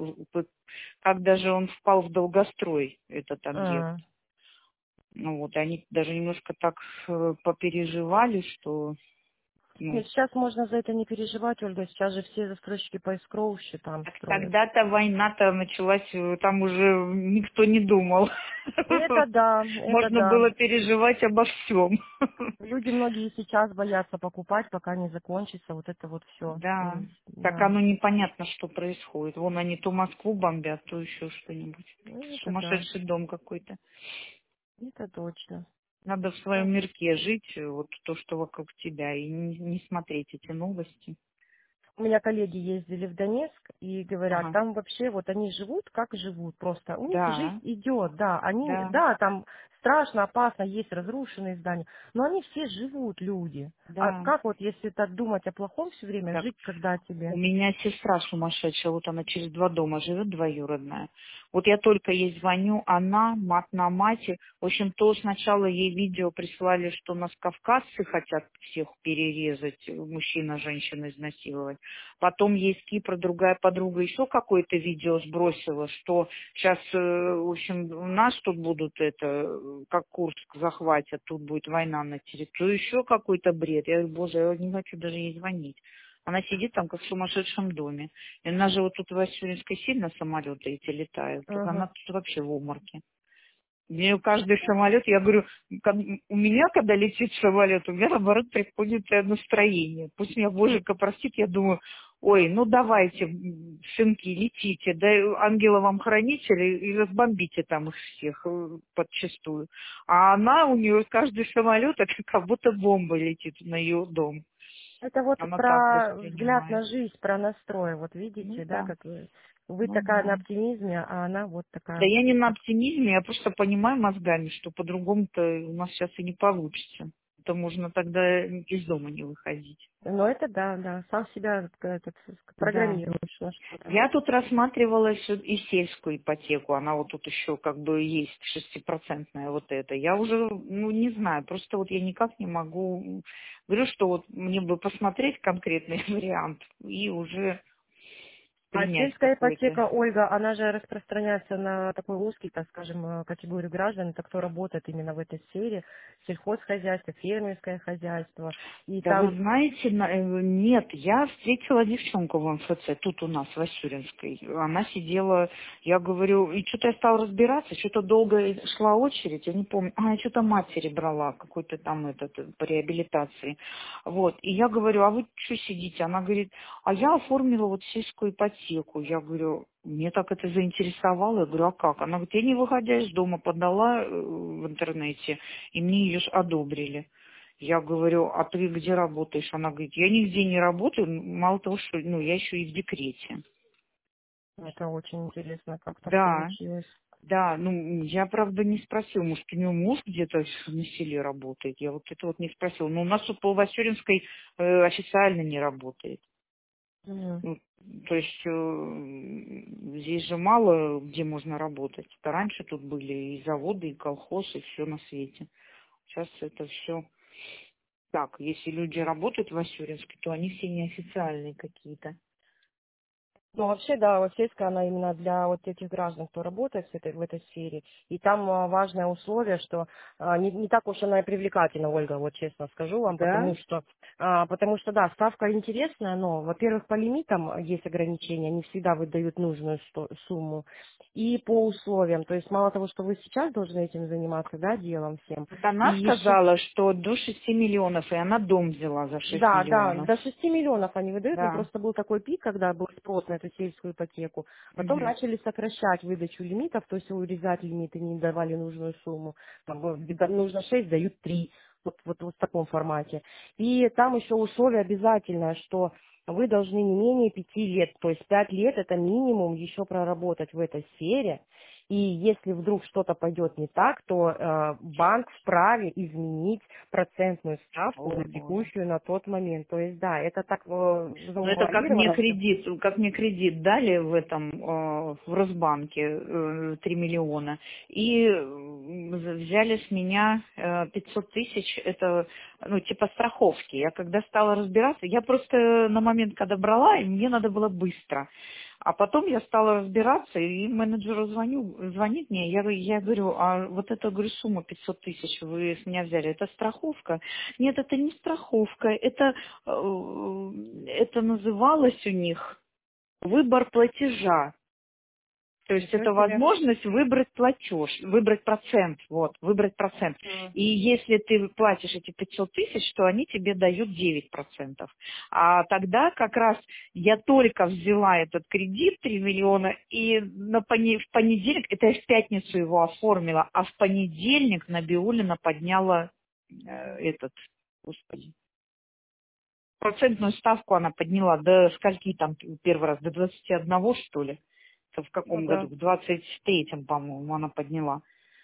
когда же он впал в долгострой, этот объект. А. Ну вот, они даже немножко так попереживали, что, ну, Нет, сейчас можно за это не переживать, Ольга. Сейчас же все застройщики по эскроу счетам так строят. тогда-то война-то началась, там уже никто не думал. Это да, это Можно да. было переживать обо всем. Люди многие сейчас боятся покупать, пока не закончится вот это вот все. Да, так Да, оно непонятно, что происходит. Вон они то Москву бомбят, то еще что-нибудь. ну, это да, Сумасшедший дом какой-то. это точно. Надо в своем мирке жить, вот то, что вокруг тебя, и не смотреть эти новости. У меня коллеги ездили в Донецк и говорят, Ага, там вообще вот они живут, как живут, просто у них жизнь да, идет, да, они, да, да, там страшно, опасно, есть разрушенные здания, но они все живут, люди. А да. как вот, если так думать о плохом все время, Так, жить, когда у тебе? меня сестра сумасшедшая, вот она через 2 дома живет, двоюродная. Вот я только ей звоню, она, мат на мате. В общем, то сначала ей видео прислали, что нас кавказцы хотят всех перерезать, мужчина, женщина изнасиловать. Потом ей с Кипра другая подруга еще какое-то видео сбросила, что сейчас, в общем, нас тут будут как Курск захватят, тут будет война на территории. Еще какой-то бред. Я говорю, боже, я не хочу даже ей звонить. Она сидит там, как в сумасшедшем доме. И она же вот тут в Васюринской сильно самолеты эти летают. Так она Ага. тут вообще в обморке. Мне каждый самолет, я говорю, у меня, когда летит самолет, у меня, наоборот, приходит настроение. Пусть меня Боженька простит, я думаю, ой, ну давайте, сынки, летите, да ангела вам хранители и разбомбите там их всех подчистую. А она, у нее каждый самолет, это как будто бомба летит на ее дом. Это вот Она так про взгляд воспринимает. на жизнь, про настрой, вот Ну видите, да, да, как вы ну такая да. на оптимизме, а она вот Да такая, я не на как... оптимизме, я просто понимаю мозгами, что по-другому-то у нас сейчас и не получится. Это можно тогда из дома не выходить. Ну, это да, да, сам себя Да. программируешь на что-то. Я тут рассматривала и сельскую ипотеку, она вот тут еще как бы есть, 6% вот это. Я уже, ну не знаю, просто вот я никак не могу, говорю, что вот мне бы посмотреть конкретный вариант и уже А принять сельская какой-то. ипотека, Ольга, она же распространяется на такой узкий, так скажем, категорию граждан, это кто работает именно в этой сфере, сельхозхозяйство, фермерское хозяйство, и Да вы там, знаете, нет, я встретила девчонку в МФЦ, тут у нас, в Васюринской. Она сидела, я говорю, и что-то я стала разбираться, что-то долго шла очередь, я не помню, я что-то матери брала, какой-то там по реабилитации. Вот, и я говорю, а вы что сидите? Она говорит, а я оформила вот сельскую ипотеку. Я говорю, мне так это заинтересовало. Я говорю, а как? Она говорит, я не выходя из дома подала в интернете, и мне ее одобрили. Я говорю, а ты где работаешь? Она говорит, я нигде не работаю, мало того, что я еще и в декрете. это очень интересно, как так Да, получилось. да, я, правда, не спросила, может, у него муж где-то на селе работает. Я вот это вот не спросила. Но у нас тут по Васюринской официально не работает. Мгм. Ну, то есть здесь же мало где можно работать. Это раньше тут были и заводы, и колхоз, и все на свете. Сейчас это все так. Если люди работают в Васюринске, то они все неофициальные какие-то. Ну, вообще, да, вот сельская, она именно для вот этих граждан, кто работает в этой сфере. И там важное условие, что не так уж она и привлекательна, Ольга, вот честно скажу вам, Да? потому что, да, ставка интересная, но, во-первых, по лимитам есть ограничения, не всегда выдают нужную сумму. И по условиям, то есть мало того, что вы сейчас должны этим заниматься, да, делом всем, Вот и она еще сказала, что до 6 миллионов, и она дом взяла за 6 да, да, миллионов. до 6 миллионов они выдают, но Да. просто был такой пик, когда был спрос на эту эту сельскую ипотеку. Потом Мгм. начали сокращать выдачу лимитов, то есть урезать лимиты, не давали нужную сумму. Там, нужно 6, дают 3. Вот в таком формате. И там еще условие обязательное, что вы должны не менее 5 лет, то есть 5 лет это минимум еще проработать в этой сфере. И если вдруг что-то пойдет не так, то банк вправе изменить процентную ставку О, на Боже. текущую на тот момент. То есть да, это так Ну, это завуалировано все. как мне кредит дали в этом, в Росбанке 3 миллиона, и взяли с меня 500 тысяч, это, ну, типа страховки. Я когда стала разбираться, я просто на момент, когда брала, и мне надо было быстро. А потом я стала разбираться, и менеджеру звонит мне, я говорю, а вот эту, говорю, сумму 500 тысяч вы с меня взяли, это страховка? Нет, это не страховка, это называлось у них выбор платежа. То есть Ничего это себе. возможность выбрать платеж, выбрать процент, вот, выбрать процент. М. И если ты платишь эти 500 тысяч, то они тебе дают 9%. А тогда как раз я только взяла этот кредит 3 миллиона, и в понедельник, это я в пятницу его оформила, а в понедельник Набиуллина подняла этот, господи, процентную ставку она подняла до скольки там первый раз, до 21, что ли? Это в Ну каком году? да. В 23-м, по-моему, она подняла.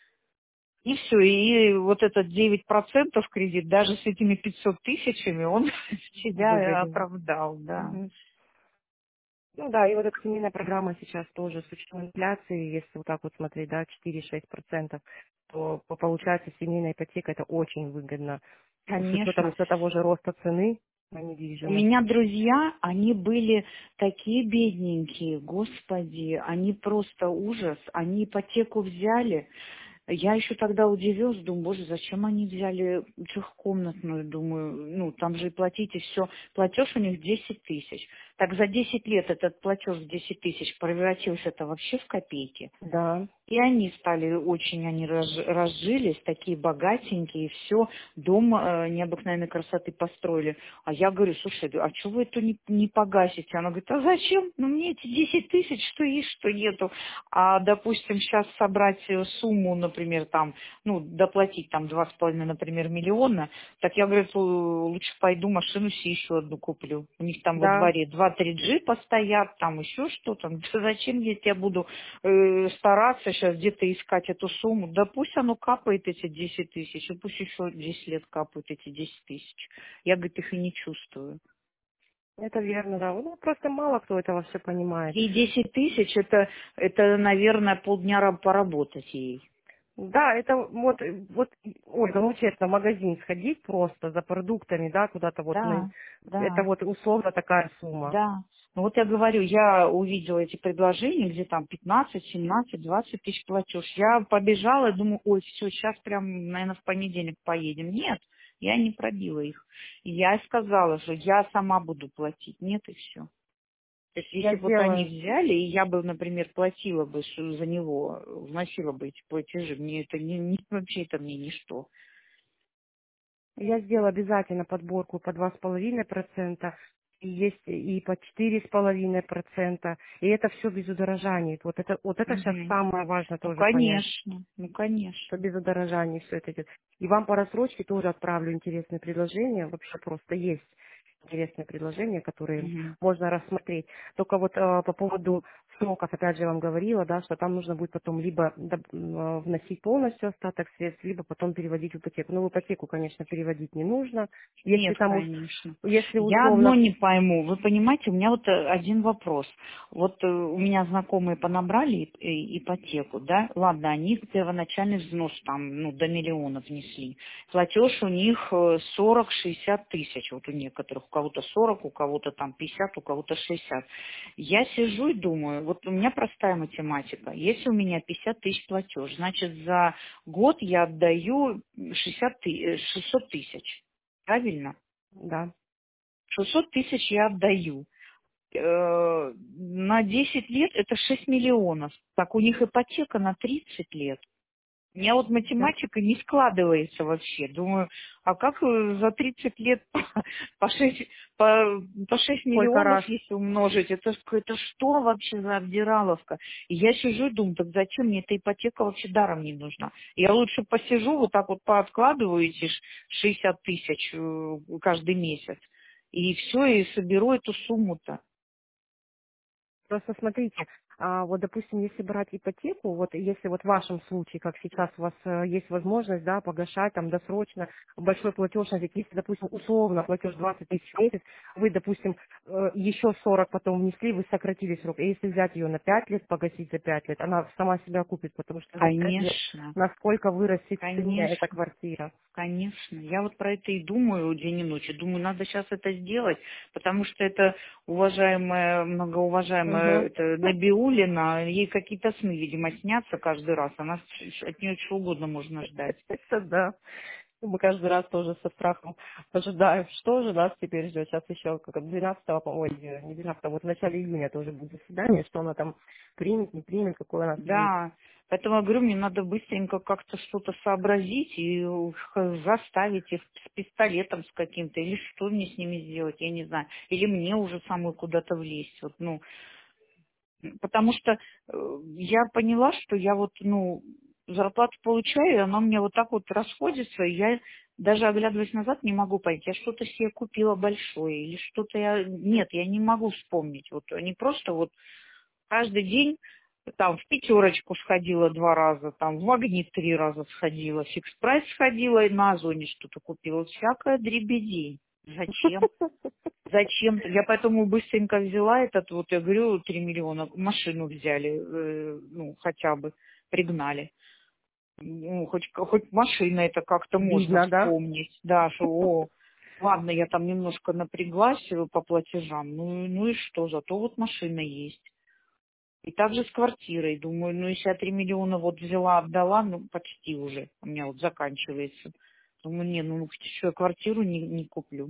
И все, и вот этот 9% кредит, даже с этими 500 тысячами, он себя Выгоден. оправдал, да. Мгм. Ну да, и вот эта семейная программа сейчас тоже с учетом инфляции, если вот так вот смотреть, да, 4-6%, то получается семейная ипотека это очень выгодно. С учетом Конечно. все того же роста цены на У недвижимость. меня друзья, они были такие бедненькие, господи, они просто ужас, они ипотеку взяли. Я еще тогда удивилась, думаю, боже, зачем они взяли трехкомнатную, думаю, ну, там же и платить, и все. Платеж у них 10 тысяч. Так за 10 лет этот платеж в 10 тысяч превратился это вообще в копейки. Да. И они стали очень, они разжились, такие богатенькие, все, дом необыкновенной красоты построили. А я говорю, слушай, а чего вы это не погасите? Она говорит, а зачем? Ну, мне эти 10 тысяч, что есть, что нету. А, допустим, сейчас собрать сумму, например, там, ну, доплатить там 2,5, например, миллиона, так я, говорю, лучше пойду машину себе еще одну куплю. У них там во Да. дворе 2-3 джипа стоят, там еще что-то. Зачем я тебя буду стараться сейчас где-то искать эту сумму? Да пусть оно капает, эти 10 тысяч, и пусть еще 10 лет капают эти 10 тысяч. Я, говорит, их и не чувствую. Это верно, да. Ну, просто мало кто этого все понимает. И 10 тысяч, это, наверное, полдня поработать ей. Да, это вот, Ольга, ну честно, в магазин сходить просто за продуктами, да, куда-то вот, Да, это да. вот условно такая сумма. Да. Ну вот я говорю, я увидела эти предложения, где там 15, 17, 20 тысяч платеж. Я побежала, думаю, ой, все, сейчас прям, наверное, в понедельник поедем. Нет, я не пробила их. И я сказала, что я сама буду платить. Нет, и все. То есть Я если бы вот они сделаю. взяли, и я бы, например, платила бы за него, вносила бы эти платежи, мне это вообще это мне ничто. Я сделаю обязательно подборку по 2,5%, и есть и по 4,5%, и это все без удорожаний. Вот это сейчас Мгм. самое важное Ну, тоже понять, конечно, ну, что конечно. без удорожаний все это идет. И вам по рассрочке тоже отправлю интересные предложения, вообще просто есть интересные предложения, которые Мгм. можно рассмотреть. Только вот по поводу сроков, опять же, я вам говорила, да, что там нужно будет потом либо вносить полностью остаток средств, либо потом переводить в ипотеку. Но в ипотеку, конечно, переводить не нужно. Если Нет, там уж, конечно. если Я одно условно, не пойму. Вы понимаете, у меня вот один вопрос. Вот у меня знакомые понабрали ипотеку, да? Ладно, они первоначальный взнос там, ну, до миллиона внесли. Платеж у них 40-60 тысяч. Вот у некоторых. У кого-то 40, у кого-то там 50, у кого-то 60. Я сижу и думаю, вот у меня простая математика. Если у меня 50 тысяч платеж, значит, за год я отдаю 600 тысяч. Правильно? да, 600 тысяч я отдаю. На 10 лет это 6 миллионов. Так у них ипотека на 30 лет. У меня вот Да. математика не складывается вообще. Думаю, а как за 30 лет по 6 по 6 Сколько миллионов, раз? если умножить, это что вообще за обдираловка? И я сижу и думаю, так зачем мне эта ипотека вообще даром не нужна? Я лучше посижу, вот так вот пооткладываю эти 60 тысяч каждый месяц. И все, и соберу эту сумму-то. Просто смотрите, вот, допустим, если брать ипотеку, вот если вот в вашем случае, как сейчас у вас есть возможность, да, погашать там досрочно большой платеж, на если, допустим, условно платеж 20 тысяч в месяц, вы, допустим, еще 40 потом внесли, вы сократили срок. И если взять ее на 5 лет, погасить за 5 лет, она сама себя купит, потому что за 5 лет Конечно, насколько вырастет в цене эта конечно. квартира. Конечно. Я вот про это и думаю день и ночь. И думаю, надо сейчас это сделать, потому что это уважаемая, многоуважаемая Угу. это Набиуллина, ей какие-то сны, видимо, снятся каждый раз. Она от нее что угодно можно ждать. Это да. Мы каждый раз тоже со страхом ожидаем, что же нас теперь ждет. Сейчас еще как 12-го, по-моему, не 12-го, вот в начале июня тоже будет заседание, что она там примет, не примет, какой у нас будет. Да, поэтому я говорю, мне надо быстренько как-то что-то сообразить и заставить их с пистолетом с каким-то, или что мне с ними сделать, я не знаю. Или мне уже самой куда-то влезть. Вот, ну, потому что я поняла, что я вот, ну, зарплату получаю, и она у меня вот так вот расходится, и я даже оглядываясь назад не могу понять, я что-то себе купила большое, или что-то я... Нет, я не могу вспомнить. Вот они просто вот каждый день там в пятерочку сходила 2 раза, там в Магнит 3 раза сходила, в Фикс Прайс сходила и на Озоне что-то купила. Всякая дребедень. Зачем? Зачем? Я поэтому быстренько взяла этот, вот я говорю, 3 миллиона, машину взяли, ну, хотя бы, пригнали. Ну, хоть машина это как-то можно Видно, да? вспомнить. Да, что, ладно, я там немножко напряглась по платежам, ну и что, зато вот машина есть. И также с квартирой, думаю, ну если я 3 миллиона вот взяла, отдала, ну почти уже, у меня вот заканчивается. Думаю, не, ну что, я квартиру не куплю.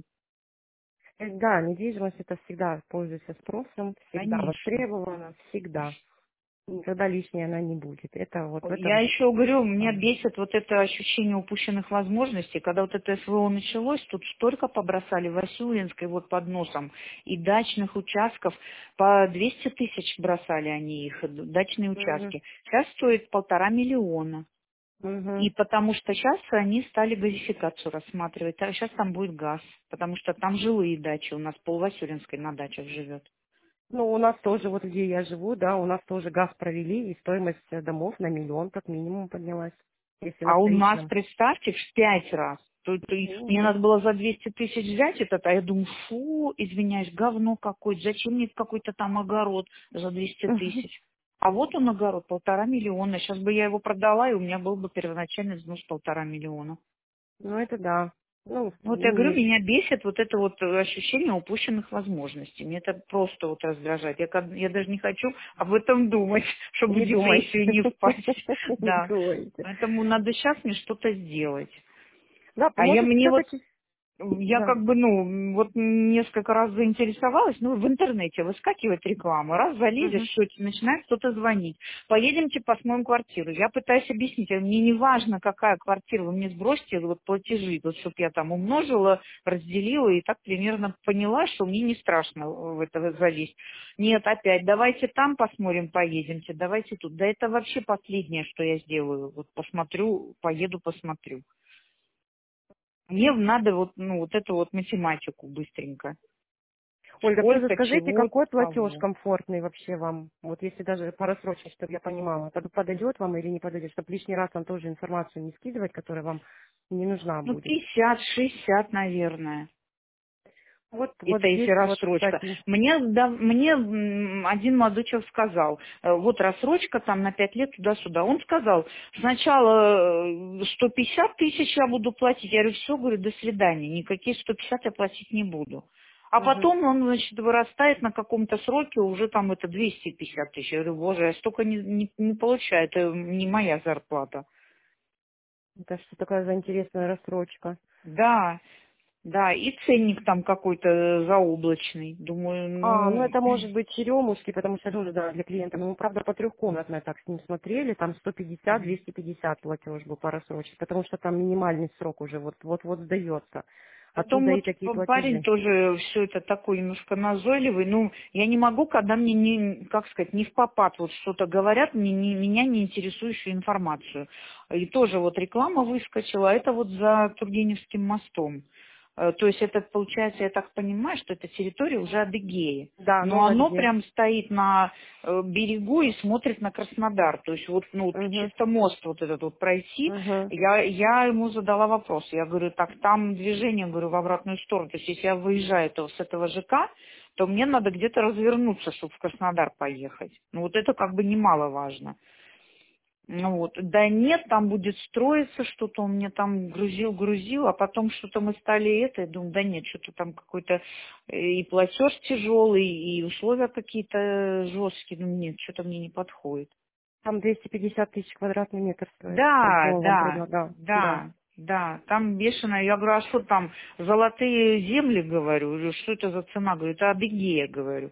Да, недвижимость это всегда пользуется спросом, всегда Конечно. востребована, всегда. Никогда лишней она не будет. Это вот в Я этом еще говорю, меня самое. бесит вот это ощущение упущенных возможностей. Когда вот это СВО началось, тут столько побросали Васюлинской вот под носом. И дачных участков по 200 тысяч бросали они их, дачные Угу. участки. Сейчас стоит 1,5 миллиона. Угу. И потому что сейчас они стали газификацию рассматривать. А сейчас там будет газ, потому что там жилые дачи. У нас пол Васюлинской на дачах живет. Ну, у нас тоже, вот где я живу, да, у нас тоже газ провели, и стоимость домов на 1 миллион как минимум поднялась, если на А у нас, вторичном. представьте, в 5 раз. Мне Мгм. надо было за 200 тысяч взять этот, а я думаю, фу, извиняюсь, говно какое-то. Зачем мне какой-то там огород за 200 Мгм. тысяч? А вот он огород, 1,5 миллиона. Сейчас бы я его продала, и у меня был бы первоначальный взнос 1,5 миллиона. Ну, это да. Ну, Вот я говорю, не, меня бесит вот это вот ощущение упущенных возможностей. Мне это просто вот раздражает. Я даже не хочу об этом думать, чтобы в не думайте. депрессию не впасть. Не Да. думайте. Поэтому надо сейчас мне что-то сделать. Да, А я может, мне вот все-таки, я да. как бы, ну, вот несколько раз заинтересовалась, ну, в интернете выскакивает реклама, раз залезешь, Мгм. все, начинает кто-то звонить. Поедемте посмотрим квартиру. Я пытаюсь объяснить, мне не важно, какая квартира, вы мне сбросьте вот платежи, вот чтобы я там умножила, разделила и так примерно поняла, что мне не страшно в это залезть. Нет, опять, давайте там посмотрим, поедемте, давайте тут. Да это вообще последнее, что я сделаю. Вот посмотрю, поеду посмотрю. Мне надо вот, ну, вот эту вот математику быстренько. Ольга, тоже Сколько, скажите, чего, какой платеж кого. комфортный вообще вам? Вот если даже по рассрочке, чтобы я понимала, подойдет вам или не подойдет, чтобы лишний раз вам тоже информацию не скидывать, которая вам не нужна Ну, будет. 50, 60, наверное. Вот Это если здесь вот, рассрочка. кстати, Мне один молодой человек сказал, вот рассрочка там на 5 лет туда-сюда. Он сказал, сначала 150 тысяч я буду платить. Я говорю, все, говорю, до свидания. Никакие 150 я платить не буду. А мгм. потом он, значит, вырастает на каком-то сроке, уже там это 250 тысяч. Я говорю, боже, я столько не получаю, это не моя зарплата. Это что такая за интересная рассрочка? Да, Да, и ценник там какой-то заоблачный. Думаю, Ну ну, это может быть Черемушки, потому что тоже, да, для клиента. Мы, правда, по трехкомнатной так с ним смотрели, там 150-250 платеж был по рассрочке, потому что там минимальный срок уже вот-вот сдается. потом Оттуда вот и такие парень платежи. тоже все это такой немножко назойливый. Ну, я не могу, когда мне не, как сказать, не в попад вот что-то говорят, меня не интересующую информацию. И тоже вот реклама выскочила, а это вот за Тургеневским мостом. То есть это получается, я так понимаю, что это территория уже Адыгеи. Да, Но Новая оно Адыгея. прям стоит на берегу и смотрит на Краснодар. То есть вот, ну, вот Угу, чисто мост вот этот вот пройти. угу. Я ему задала вопрос. Я говорю, так там движение, говорю, в обратную сторону. То есть если я выезжаю с этого ЖК, то мне надо где-то развернуться, чтобы в Краснодар поехать. Ну вот это как бы немаловажно. Ну вот, да нет, там будет строиться что-то, он мне там грузил, а потом что-то мы стали это, я думаю, да нет, что-то там какой-то и платеж тяжелый, и условия какие-то жесткие, ну нет, что-то мне не подходит. Там 250 тысяч квадратный метр стоит. То, что Да, он вам да, предлагал. Да. да, да, там бешеная, я говорю, а что там, золотые земли, говорю, что это за цена, говорю, это Адыгея, говорю.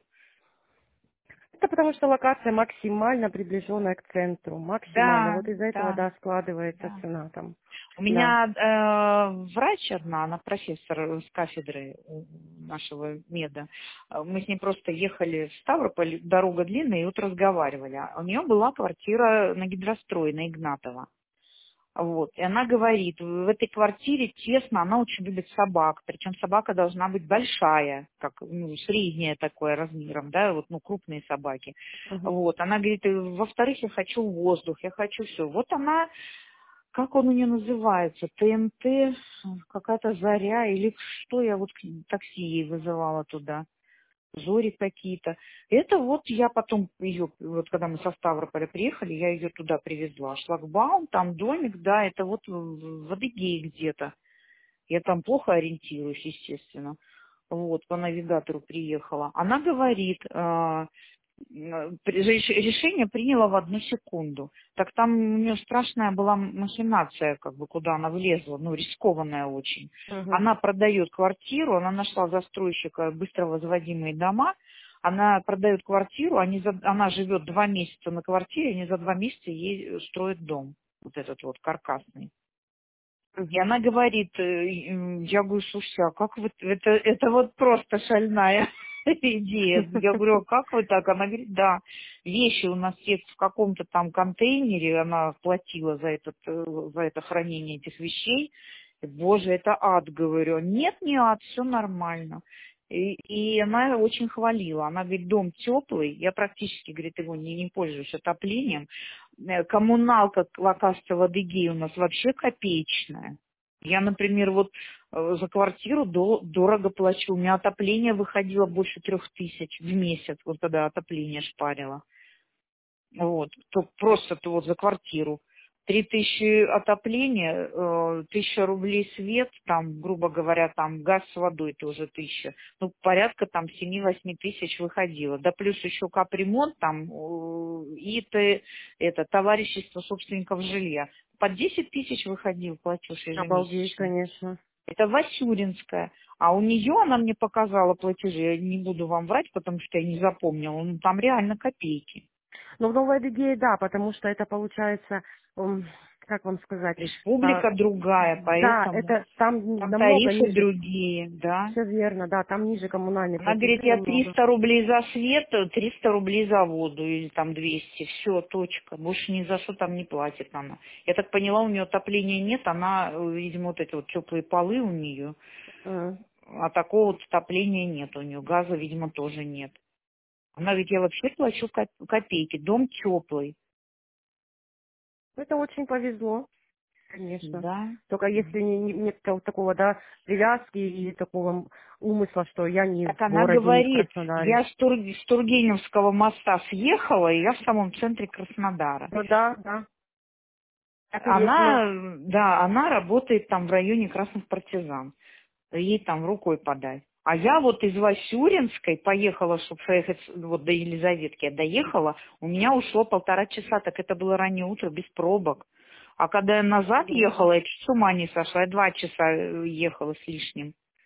Это потому что локация максимально приближенная к центру. Максимально. Да, Вот из-за этого, да, да, складывается да. цена там. У Да. меня врач одна, она профессор с кафедры нашего меда. Мы с ней просто ехали в Ставрополь, дорога длинная, и вот разговаривали. А у нее была квартира на Гидрострой, на Игнатова. Вот. И она говорит, в этой квартире тесно, она очень любит собак. Причем собака должна быть большая, как ну, средняя такое размером, да, вот, ну, крупные собаки. Мгм. Вот. Она говорит, во-вторых, я хочу воздух, я хочу все. Вот она как он у нее называется? ТНТ, какая-то заря или что? Я вот такси ей вызывала туда. Зори какие-то. Это вот я потом ее, вот когда мы со Ставрополя приехали, я ее туда привезла. Шлагбаум, там домик, да, это вот в Адыгее где-то. Я там плохо ориентируюсь, естественно. Вот, по навигатору приехала. Она говорит, решение приняла в одну секунду. Так там у нее страшная была махинация, как бы, куда она влезла, ну, рискованная очень. Мгм. Она продает квартиру, она нашла застройщика быстро возводимые дома, она продает квартиру, она живет 2 месяца на квартире, они за 2 месяца ей строят дом, вот этот вот каркасный. И Мгм. она говорит, я говорю, слушайте, а как вы, это вот просто шальная идея. Я говорю, а как вы так? Она говорит, да, вещи у нас есть в каком-то там контейнере, она платила за это хранение этих вещей. Боже, это ад, говорю. Нет, не ад, все нормально. И она очень хвалила. Она говорит, дом теплый, я практически, говорит, его не пользуюсь отоплением. Коммуналка локация в Адыгее у нас вообще копеечная. Я, например, вот за квартиру дорого плачу. У меня отопление выходило больше 3000 в месяц, вот когда отопление шпарило. Вот, то просто вот за квартиру. 3000 отопления, 1000 рублей свет, там, грубо говоря, там газ с водой тоже 1000. Ну, порядка там 7-8 тысяч выходило. Да плюс еще капремонт там это товарищество собственников жилья. По 10 тысяч выходил платеж Обалдеть, ежемесячный. конечно. Это Васюринская. А у нее она мне показала платежи, я не буду вам врать, потому что я не запомнила. Ну, там реально копейки. Но в Новой Адыгее, да, потому что это получается, как вам сказать, а, Республика другая, да, поэтому это там там намного тарифы ниже. другие, да. Все верно, да, там ниже коммунальные Она говорит, платежи я намного. 300 рублей за свет, 300 рублей за воду, или там 200, все, точка. Больше ни за что там не платит она. Я так поняла, у нее отопления нет, она, видимо, вот эти вот теплые полы у нее, М. а такого вот отопления нет у нее, газа, видимо, тоже нет. Она говорит, я вообще плачу копейки, дом теплый. Это очень повезло, конечно. Да. Только если нет такого, да, привязки и такого умысла, что я не в Так она городе, не в говорит, Краснодаре. я с Тургеневского моста съехала, и я в самом центре Краснодара. Ну да, да, так и есть. Ну, Она, да, она работает там в районе Красных Партизан. Ей там рукой подать. А я вот из Васюринской поехала, чтобы проехать вот до Елизаветки. Я доехала, у меня ушло 1,5 часа, так это было раннее утро, без пробок. А когда я назад круто. ехала, я чуть с ума не сошла, я 2 часа ехала с лишним.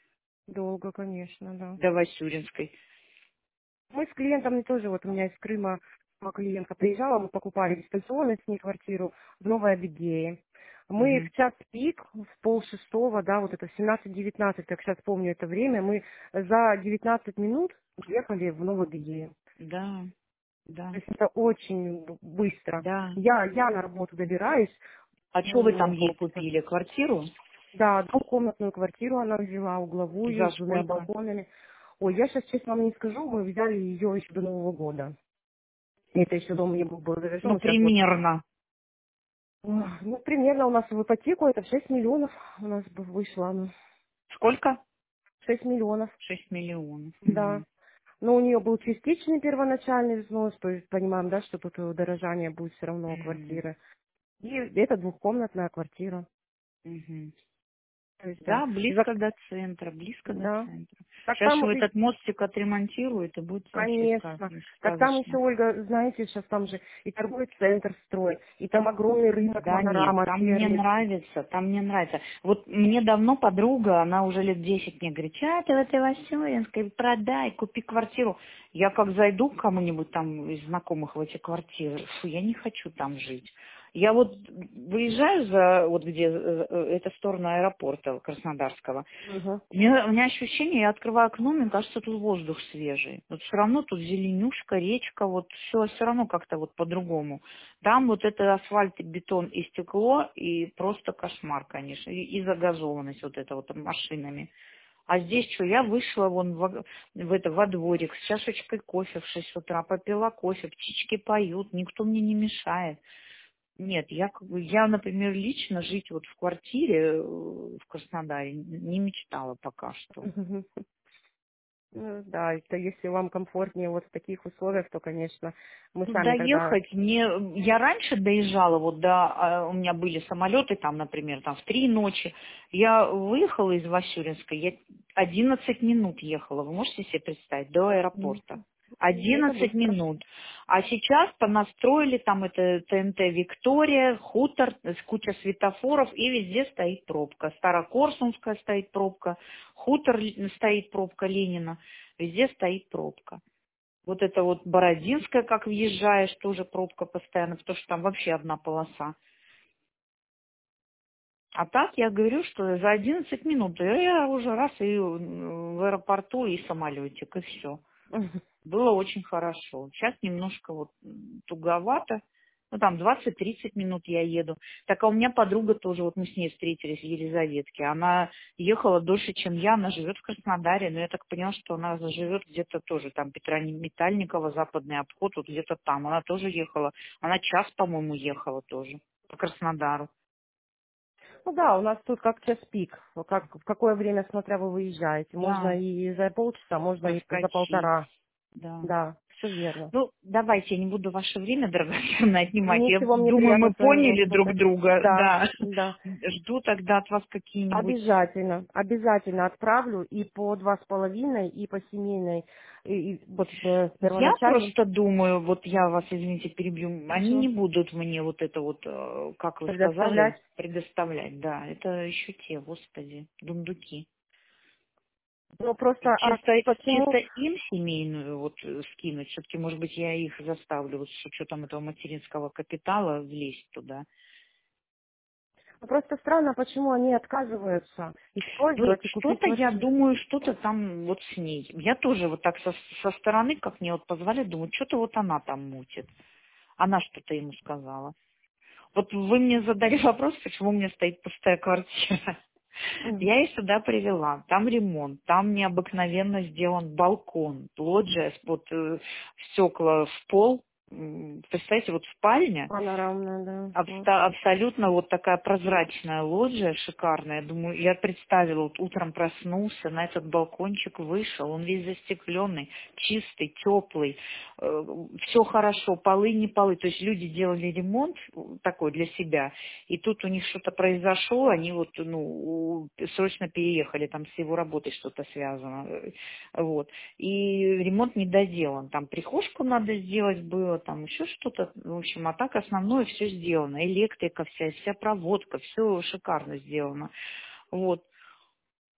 Долго, конечно, да. до Васюринской? Мы с клиентом тоже, вот у меня из Крыма клиентка приезжала, мы покупали дистанционно с ней квартиру в Новой Адыгее. Мы в Мгм. час пик, в полшестого, да, вот это в 17:19, как сейчас помню это время, мы за 19 минут ехали в Новую Адыгею. Да, да, То есть это очень быстро. да. Я на работу добираюсь, А что вы там на ей полчаса. купили? Квартиру? Да, двухкомнатную квартиру она взяла, угловую, За с двумя сколько? балконами. Ой, я сейчас честно вам не скажу, мы взяли ее еще до Нового года. Это еще дом не был завершен, Ну, мы сейчас вот, примерно. ну, примерно у нас в ипотеку это 6 миллионов у нас бы вышло, ну, Сколько? 6 миллионов, 6 миллионов. да. Мгм. Но у нее был частичный первоначальный взнос, то есть понимаем, да, что тут удорожание будет все равно Мгм. квартиры. И это двухкомнатная квартира. Мгм. То есть, да. Да, близко до центра, близко до Да. центра. Так Сейчас там же вот этот мостик отремонтируют, и будет вообще конечно. Так там еще, сказочно. Ольга, знаете, сейчас там же и торговый центр строят, и там огромный рынок Да нет, Манорама там мне фермер. нравится, там мне нравится. Вот мне давно подруга, она уже лет 10 мне говорит, что ты в этой Васюринской, продай, купи квартиру. Я как зайду к кому-нибудь там из знакомых в эти квартиры, фу, я не хочу там жить. Я вот выезжаю за, вот где, это сторону аэропорта Краснодарского, Мгм. у меня ощущение, я открываю окно, мне кажется, тут воздух свежий. Вот все равно тут зеленюшка, речка, вот все равно как-то вот по-другому. Там вот это асфальт, и бетон и стекло, и просто кошмар, конечно, и загазованность вот это вот машинами. А здесь что, я вышла вон во дворик с чашечкой кофе в 6 утра, попила кофе, птички поют, никто мне не мешает. Нет, я, например, лично жить вот в квартире в Краснодаре не мечтала пока что. Мгм. Ну, да, это если вам комфортнее вот в таких условиях, то, конечно, мы Тут сами когда... доехать, я раньше доезжала, вот у меня были самолеты там, например, там в 3 ночи. Я выехала из Васюринска, я 11 минут ехала, вы можете себе представить, до Мгм. аэропорта. Это 11 быстро. минут. А сейчас понастроили там это ТНТ Виктория, хутор, куча светофоров, и везде стоит пробка. Старокорсунская стоит пробка, хутор стоит пробка Ленина, везде стоит пробка. Вот это вот Бородинская, как въезжаешь, тоже пробка постоянно, потому что там вообще одна полоса. А так я говорю, что за 11 минут я уже раз и в аэропорту, и самолетик, и все. Мгм. Было очень хорошо. Сейчас немножко вот туговато. Ну, там 20-30 минут я еду. Так, а у меня подруга тоже, вот мы с ней встретились в Елизаветке. Она ехала дольше, чем я. Она живет в Краснодаре, но я так поняла, что она живет где-то тоже, там, Петра Метальникова, западный обход, вот где-то там. Она тоже ехала. Она час, по-моему, ехала тоже по Краснодару. Ну да, у нас тут как час пик, как, в какое время, смотря вы выезжаете. Можно Да, и за полчаса, можно и за проскочить. полтора. Да. Да, все верно. Ну, давайте, я не буду ваше время драгоценное отнимать. Я Ничего, мне думаю, приятно мы с вами было поняли друг поболтать. друга. Да, Да. да. Жду тогда от вас какие-нибудь... Обязательно, обязательно отправлю и по 2,5, и по семейной, и вот с Я первоначальным. просто думаю, вот я вас, извините, перебью, они Ничего. не будут мне вот это вот, как вы Предоставлять. сказали, предоставлять. Да, это еще те, господи, дундуки. Ну просто, а Чисто почему? им семейную вот скинуть, все-таки, может быть, я их заставлю вот с учетом этого материнского капитала влезть туда. Ну, просто странно, почему они отказываются Ну, использовать и купить что-то, я машину. думаю, что-то там вот с ней. Я тоже вот так со стороны, как мне вот позвали, думаю, что-то вот она там мутит. Она что-то ему сказала. Вот вы мне задали вопрос, почему у меня стоит пустая квартира. Мгм. Я их сюда привела. Там ремонт, там необыкновенно сделан балкон, лоджия, вот стекла в пол. Представляете, вот спальня, Панорамная, да. Вот. Абсолютно вот такая прозрачная лоджия шикарная. Думаю, я представила, вот утром проснулся, на этот балкончик вышел, он весь застекленный, чистый, теплый, все хорошо, полы не полы. То есть люди делали ремонт такой для себя, и тут у них что-то произошло, они вот, срочно переехали, там с его работой что-то связано. Вот. И ремонт не доделан. Там прихожку надо сделать было, там еще что-то. В общем, а так основное все сделано. Электрика вся проводка, все шикарно сделано. Вот.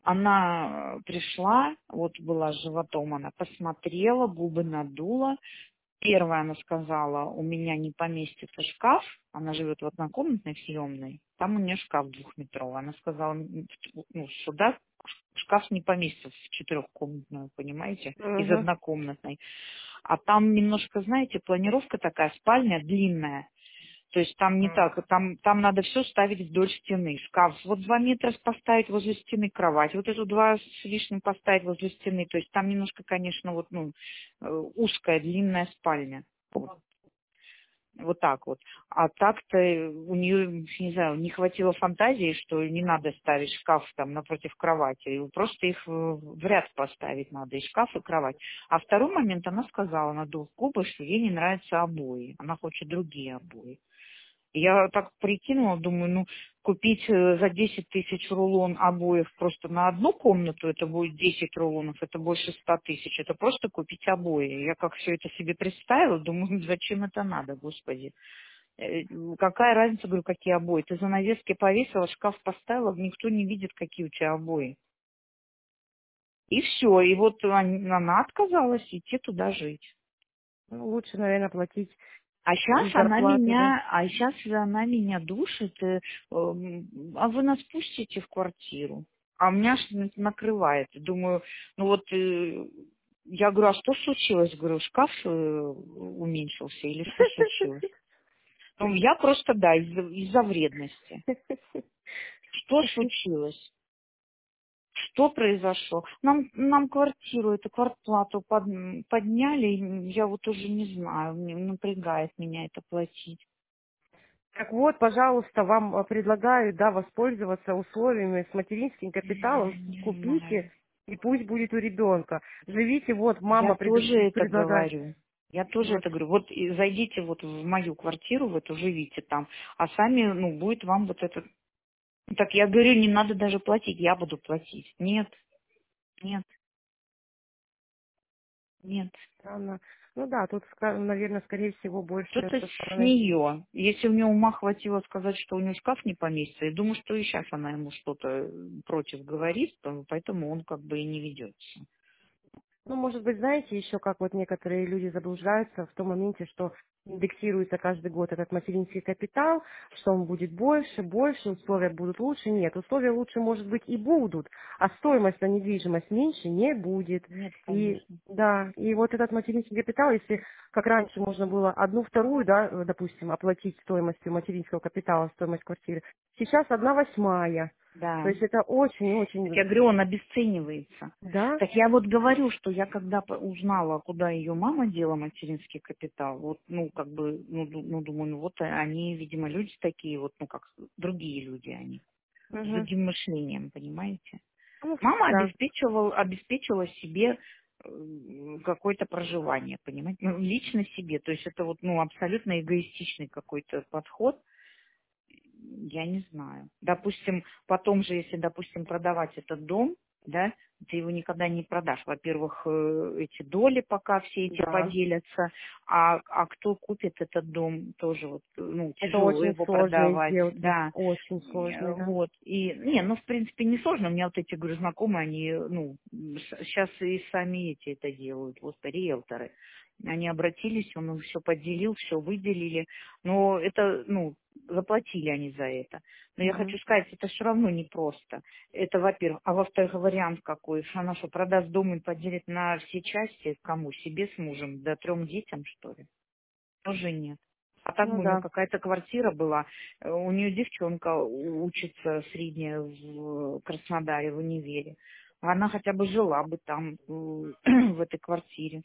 Она пришла, вот была с животом, она посмотрела, губы надула. Первое она сказала, у меня не поместится шкаф, она живет в однокомнатной в съемной, там у нее шкаф двухметровый. Она сказала, ну, сюда шкаф не поместится в четырехкомнатную, понимаете, из Угу. однокомнатной. А там немножко, знаете, планировка такая, спальня длинная. То есть там не так, там надо все ставить вдоль стены. Шкаф вот 2 метра поставить возле стены, кровать. Вот эту 2 с лишним поставить возле стены. То есть там немножко, конечно, вот, ну, узкая, длинная спальня. Вот. Вот так вот. А так-то у нее, не знаю, не хватило фантазии, что не надо ставить шкаф там напротив кровати. Просто их в ряд поставить надо, и шкаф, и кровать. А второй момент она сказала, надув губы, что ей не нравятся обои. Она хочет другие обои. Я так прикинула, думаю, ну, купить за 10 тысяч рулон обоев просто на одну комнату, это будет 10 рулонов, это больше 100 тысяч, это просто купить обои. Я как все это себе представила, думаю, зачем это надо, господи. Какая разница, говорю, какие обои? Ты занавески повесила, шкаф поставила, никто не видит, какие у тебя обои. И все, и вот она отказалась идти туда жить. Ну, лучше, наверное, платить А из зарплаты, да? сейчас она меня душит. А вы нас пустите в квартиру? А у меня аж накрывает. Думаю, ну вот, я говорю, а что случилось? Говорю, шкаф уменьшился или что случилось? Ну, я просто, да, из-за вредности. Что случилось? Что произошло? Нам квартиру, эту квартплату подняли, и я вот уже не знаю, мне напрягает меня это платить. Так вот, пожалуйста, вам предлагаю, да, воспользоваться условиями с материнским капиталом, Не купите, знаю. и пусть будет у ребенка. Живите, вот, Я мама тоже это предлагает. говорю. Я тоже Вот. это говорю. Вот и зайдите вот в мою квартиру, в эту живите там, а сами, ну, будет вам вот этот... Так я говорю, не надо даже платить, я буду платить. Нет, нет, нет. Странно. Ну да, тут, наверное, скорее всего, больше Что-то со с стороны. нее. Если у нее ума хватило сказать, что у нее шкаф не поместится, я думаю, что и сейчас она ему что-то против говорит, поэтому он как бы и не ведется. Ну, может быть, знаете, еще как вот некоторые люди заблуждаются в том моменте, что индексируется каждый год этот материнский капитал, что он будет больше, больше, условия будут лучше. Нет, условия лучше, может быть, и будут, а стоимость на недвижимость меньше не будет. Нет, И конечно. да, и вот этот материнский капитал, если как раньше можно было одну вторую, да, допустим, оплатить стоимостью материнского капитала, стоимость квартиры, сейчас 1/8. То Да. есть это Так я очень-очень, говорю, он обесценивается. да, Так я вот говорю, что я когда узнала, куда ее мама дела материнский капитал, вот, ну, как бы, ну, думаю, ну, вот они, видимо, люди такие, вот, ну, как другие люди они, с угу. другим мышлением, понимаете? Ну, Мама да. обеспечила себе какое-то проживание, понимаете, ну, лично себе, то есть это вот, ну, абсолютно эгоистичный какой-то подход, я не знаю. Допустим, потом же, если, допустим, продавать этот дом, да, ты его никогда не продашь. Во-первых, эти доли пока все эти Да, поделятся, а кто купит этот дом, тоже вот, ну, это тяжело очень его сложные продавать, сделки, да. очень сложные, да. Вот. И, не, ну, в принципе, не сложно. У меня вот эти, говорю, знакомые, они, ну, сейчас и сами эти это делают, вот риэлторы. Они обратились, он им все поделил, все выделили. Но это, ну, заплатили они за это. Но я Мгм. хочу сказать, это все равно непросто. Это, во-первых. А во-вторых, вариант какой? Что она что, продаст дом и поделит на все части? Кому? Себе с мужем? Да 3 детям, что ли? Тоже нет. А так Ну бы у нее да. какая-то квартира была. У нее девчонка учится средняя в Краснодаре, в универе. Она хотя бы жила бы там, в этой квартире.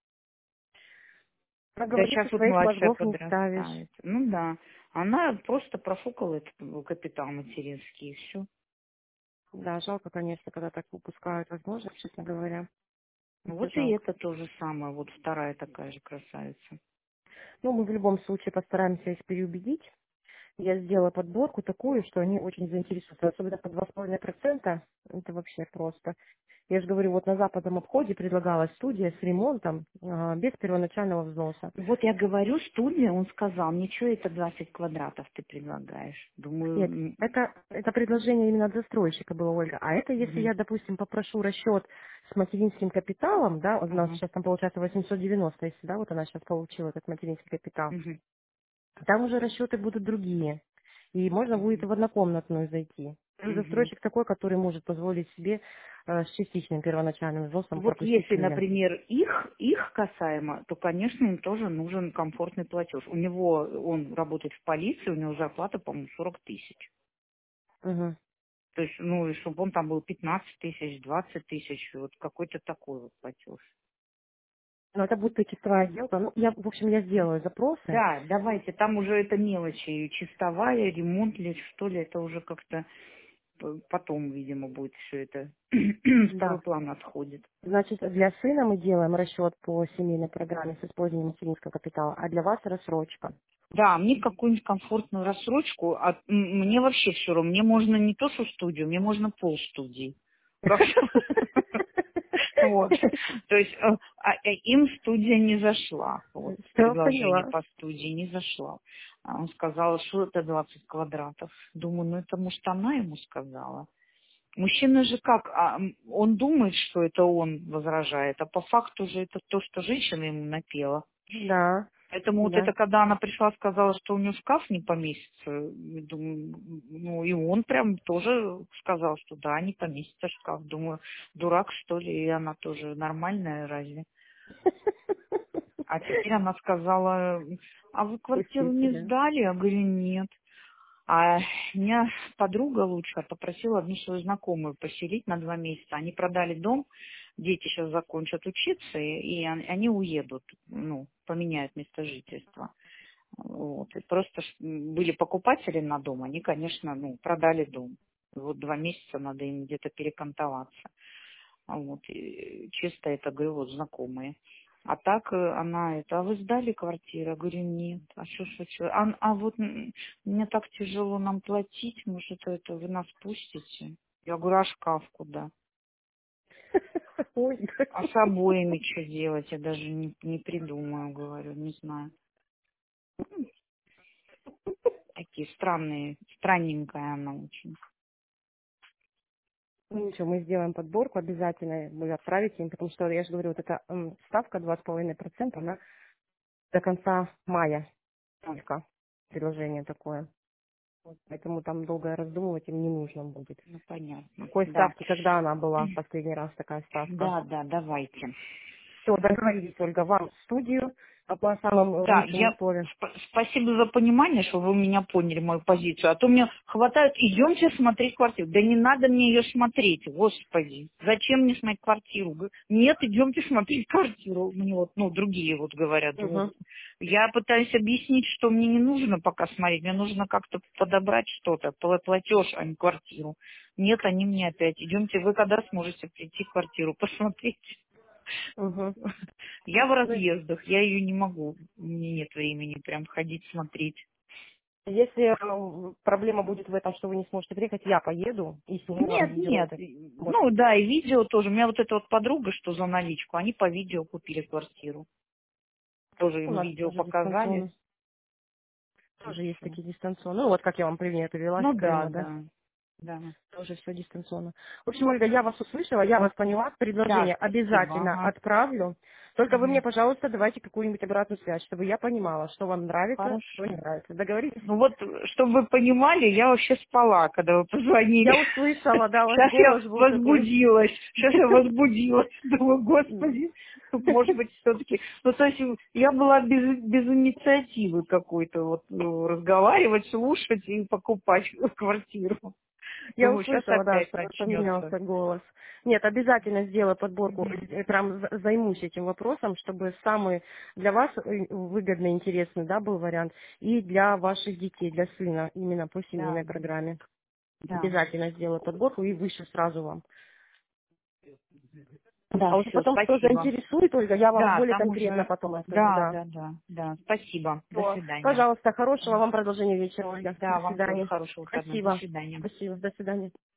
Как Да говорится, сейчас вот своих младшая мозгов не ставишь. подрастает. Ну да. Она просто профукала этот капитал материнский, и все. Да, жалко, конечно, когда так упускают возможность, честно говоря. Это Вот и жалко. это то же самое. Вот вторая такая же красавица. Ну, мы в любом случае постараемся их переубедить. Я сделала подборку такую, что они очень заинтересуются, особенно по 2,5%. Это вообще просто. Я же говорю, вот на западном обходе предлагалась студия с ремонтом без первоначального взноса. Вот я говорю, студия, он сказал, ничего, это 20 квадратов ты предлагаешь. Нет, Думаю, это предложение именно от застройщика было, Ольга. А это если мгм, я, допустим, попрошу расчет с материнским капиталом, да, у нас ага, сейчас там получается 890, если, да, вот она сейчас получила этот материнский капитал, мгм, там уже расчеты будут другие. И можно будет мгм, в однокомнатную зайти. Плюс мгм. застройщик такой, который может позволить себе с частичным первоначальным взносом Вот пропустить если, клиента. например, их касаемо, то, конечно, им тоже нужен комфортный платеж. У него, он работает в полиции, у него зарплата, по-моему, 40 тысяч. Мгм. То есть, ну, и чтобы он там был 15 тысяч, 20 тысяч, вот какой-то такой вот платеж. Но это будет чистовая сделка. Ну, в общем, я сделаю запросы. Да, давайте, там уже это мелочи, чистовая, ремонт ли, что ли, это уже как-то потом, видимо, будет все это. Второй Да. план отходит. Значит, для сына мы делаем расчет по семейной программе с использованием материнского капитала, а для вас рассрочка. Да, мне какую-нибудь комфортную рассрочку, мне вообще все равно, мне можно не то, что студию, мне можно полстудии. Как вот. То есть им студия не зашла. Вот, Все предложение поняла. по студии не зашло. Он сказал, что это 20 квадратов. Думаю, ну это может она ему сказала. Мужчина же как? Он думает, что это он возражает, а по факту же это то, что женщина ему напела. Да, Поэтому вот да. это, когда она пришла, сказала, что у нее шкаф не поместится, я думаю, ну и он прям тоже сказал, что да, не поместится шкаф. Думаю, дурак что ли, и она тоже нормальная разве? А теперь она сказала, а вы квартиру Пустите, не да. сдали? Я говорю, нет. А меня подруга лучшая попросила одну свою знакомую поселить на 2 месяца. Они продали дом, дети сейчас закончат учиться, и они уедут, ну, поменяют место жительства. Вот. И просто были покупатели на дом, они, конечно, ну, продали дом. Вот 2 месяца надо им где-то перекантоваться. Вот. И чисто это, говорю, вот знакомые. А так она это, а вы сдали квартиру? Я говорю, нет. А что случилось? Вот мне так тяжело нам платить, может, это вы нас пустите? Я говорю, а шкаф куда? Ой. А с обоями что делать? Я даже не придумаю, говорю, не знаю. Такие странные, странненькая она очень. Ну ничего, мы сделаем подборку обязательно, вы отправите им, потому что, я же говорю, вот эта ставка 2,5%, она до конца мая только предложение такое. Вот, поэтому там долго раздумывать им не нужно будет. Ну, понятно. Какой Да. ставки, когда она была в последний раз такая ставка? Да, да, давайте. Все, договорились, Ольга, вам в студию по самым Да, лучшим условиям. спасибо за понимание, что вы меня поняли, мою позицию. А то мне хватает, идемте смотреть квартиру. Да не надо мне ее смотреть, господи. Зачем мне смотреть квартиру? Нет, идемте смотреть квартиру. Мне вот, ну, другие вот говорят. Вот. Угу. Я пытаюсь объяснить, что мне не нужно пока смотреть. Мне нужно как-то подобрать что-то, платеж, а не квартиру. Нет, они мне опять. Идемте, вы когда сможете прийти в квартиру посмотреть? Угу. Я в Ну, разъездах, я ее не могу. У меня нет времени прям ходить смотреть. если проблема будет в этом, что вы не сможете приехать, я поеду и сниму вам Нет, видео. нет. Вот, вот. Ну да, и видео тоже. У меня вот эта вот подруга, что за наличку, они по видео купили квартиру. Тоже У им нас видео тоже показали. дистанционно. И Тоже есть всё. такие дистанционные. Ну, вот как я вам пример привела Ну с да, Крыма, да? да. Да. Тоже все дистанционно. В общем, Ольга, я вас услышала, я вас поняла. Да, Предложение спасибо. обязательно Ага. отправлю. Только вы мне, Мгм. пожалуйста, давайте какую-нибудь обратную связь, чтобы я понимала, что вам нравится, что Хорошо. не нравится. Договорились? Ну вот, чтобы вы понимали, я вообще спала, когда вы позвонили. Я услышала, да, ваш Сейчас я голос был такой. возбудилась. Сейчас я возбудилась. Думаю, М. господи, может быть, все-таки. Ну, то есть я была без инициативы какой-то, вот, ну, разговаривать, слушать и покупать квартиру. Я Думаю, сейчас услышала, да, опять что начнется. поменялся голос. Нет, обязательно сделаю подборку, Мгм. прям займусь этим вопросом, чтобы самый для вас выгодный, интересный, да, был вариант, и для ваших детей, для сына, именно по Да, семейной программе. да. Обязательно сделаю подборку и вышлю сразу вам. Да, А уже все, потом, что спасибо. заинтересует, Ольга, я вам Да, более там конкретно уже, потом расскажу, да, да. да, да, да. Спасибо. До Всё. свидания. Пожалуйста, хорошего вам продолжения вечера, Ольга. До Да, вам тоже свидания. хорошего выходного. До Спасибо. свидания. Спасибо. До свидания.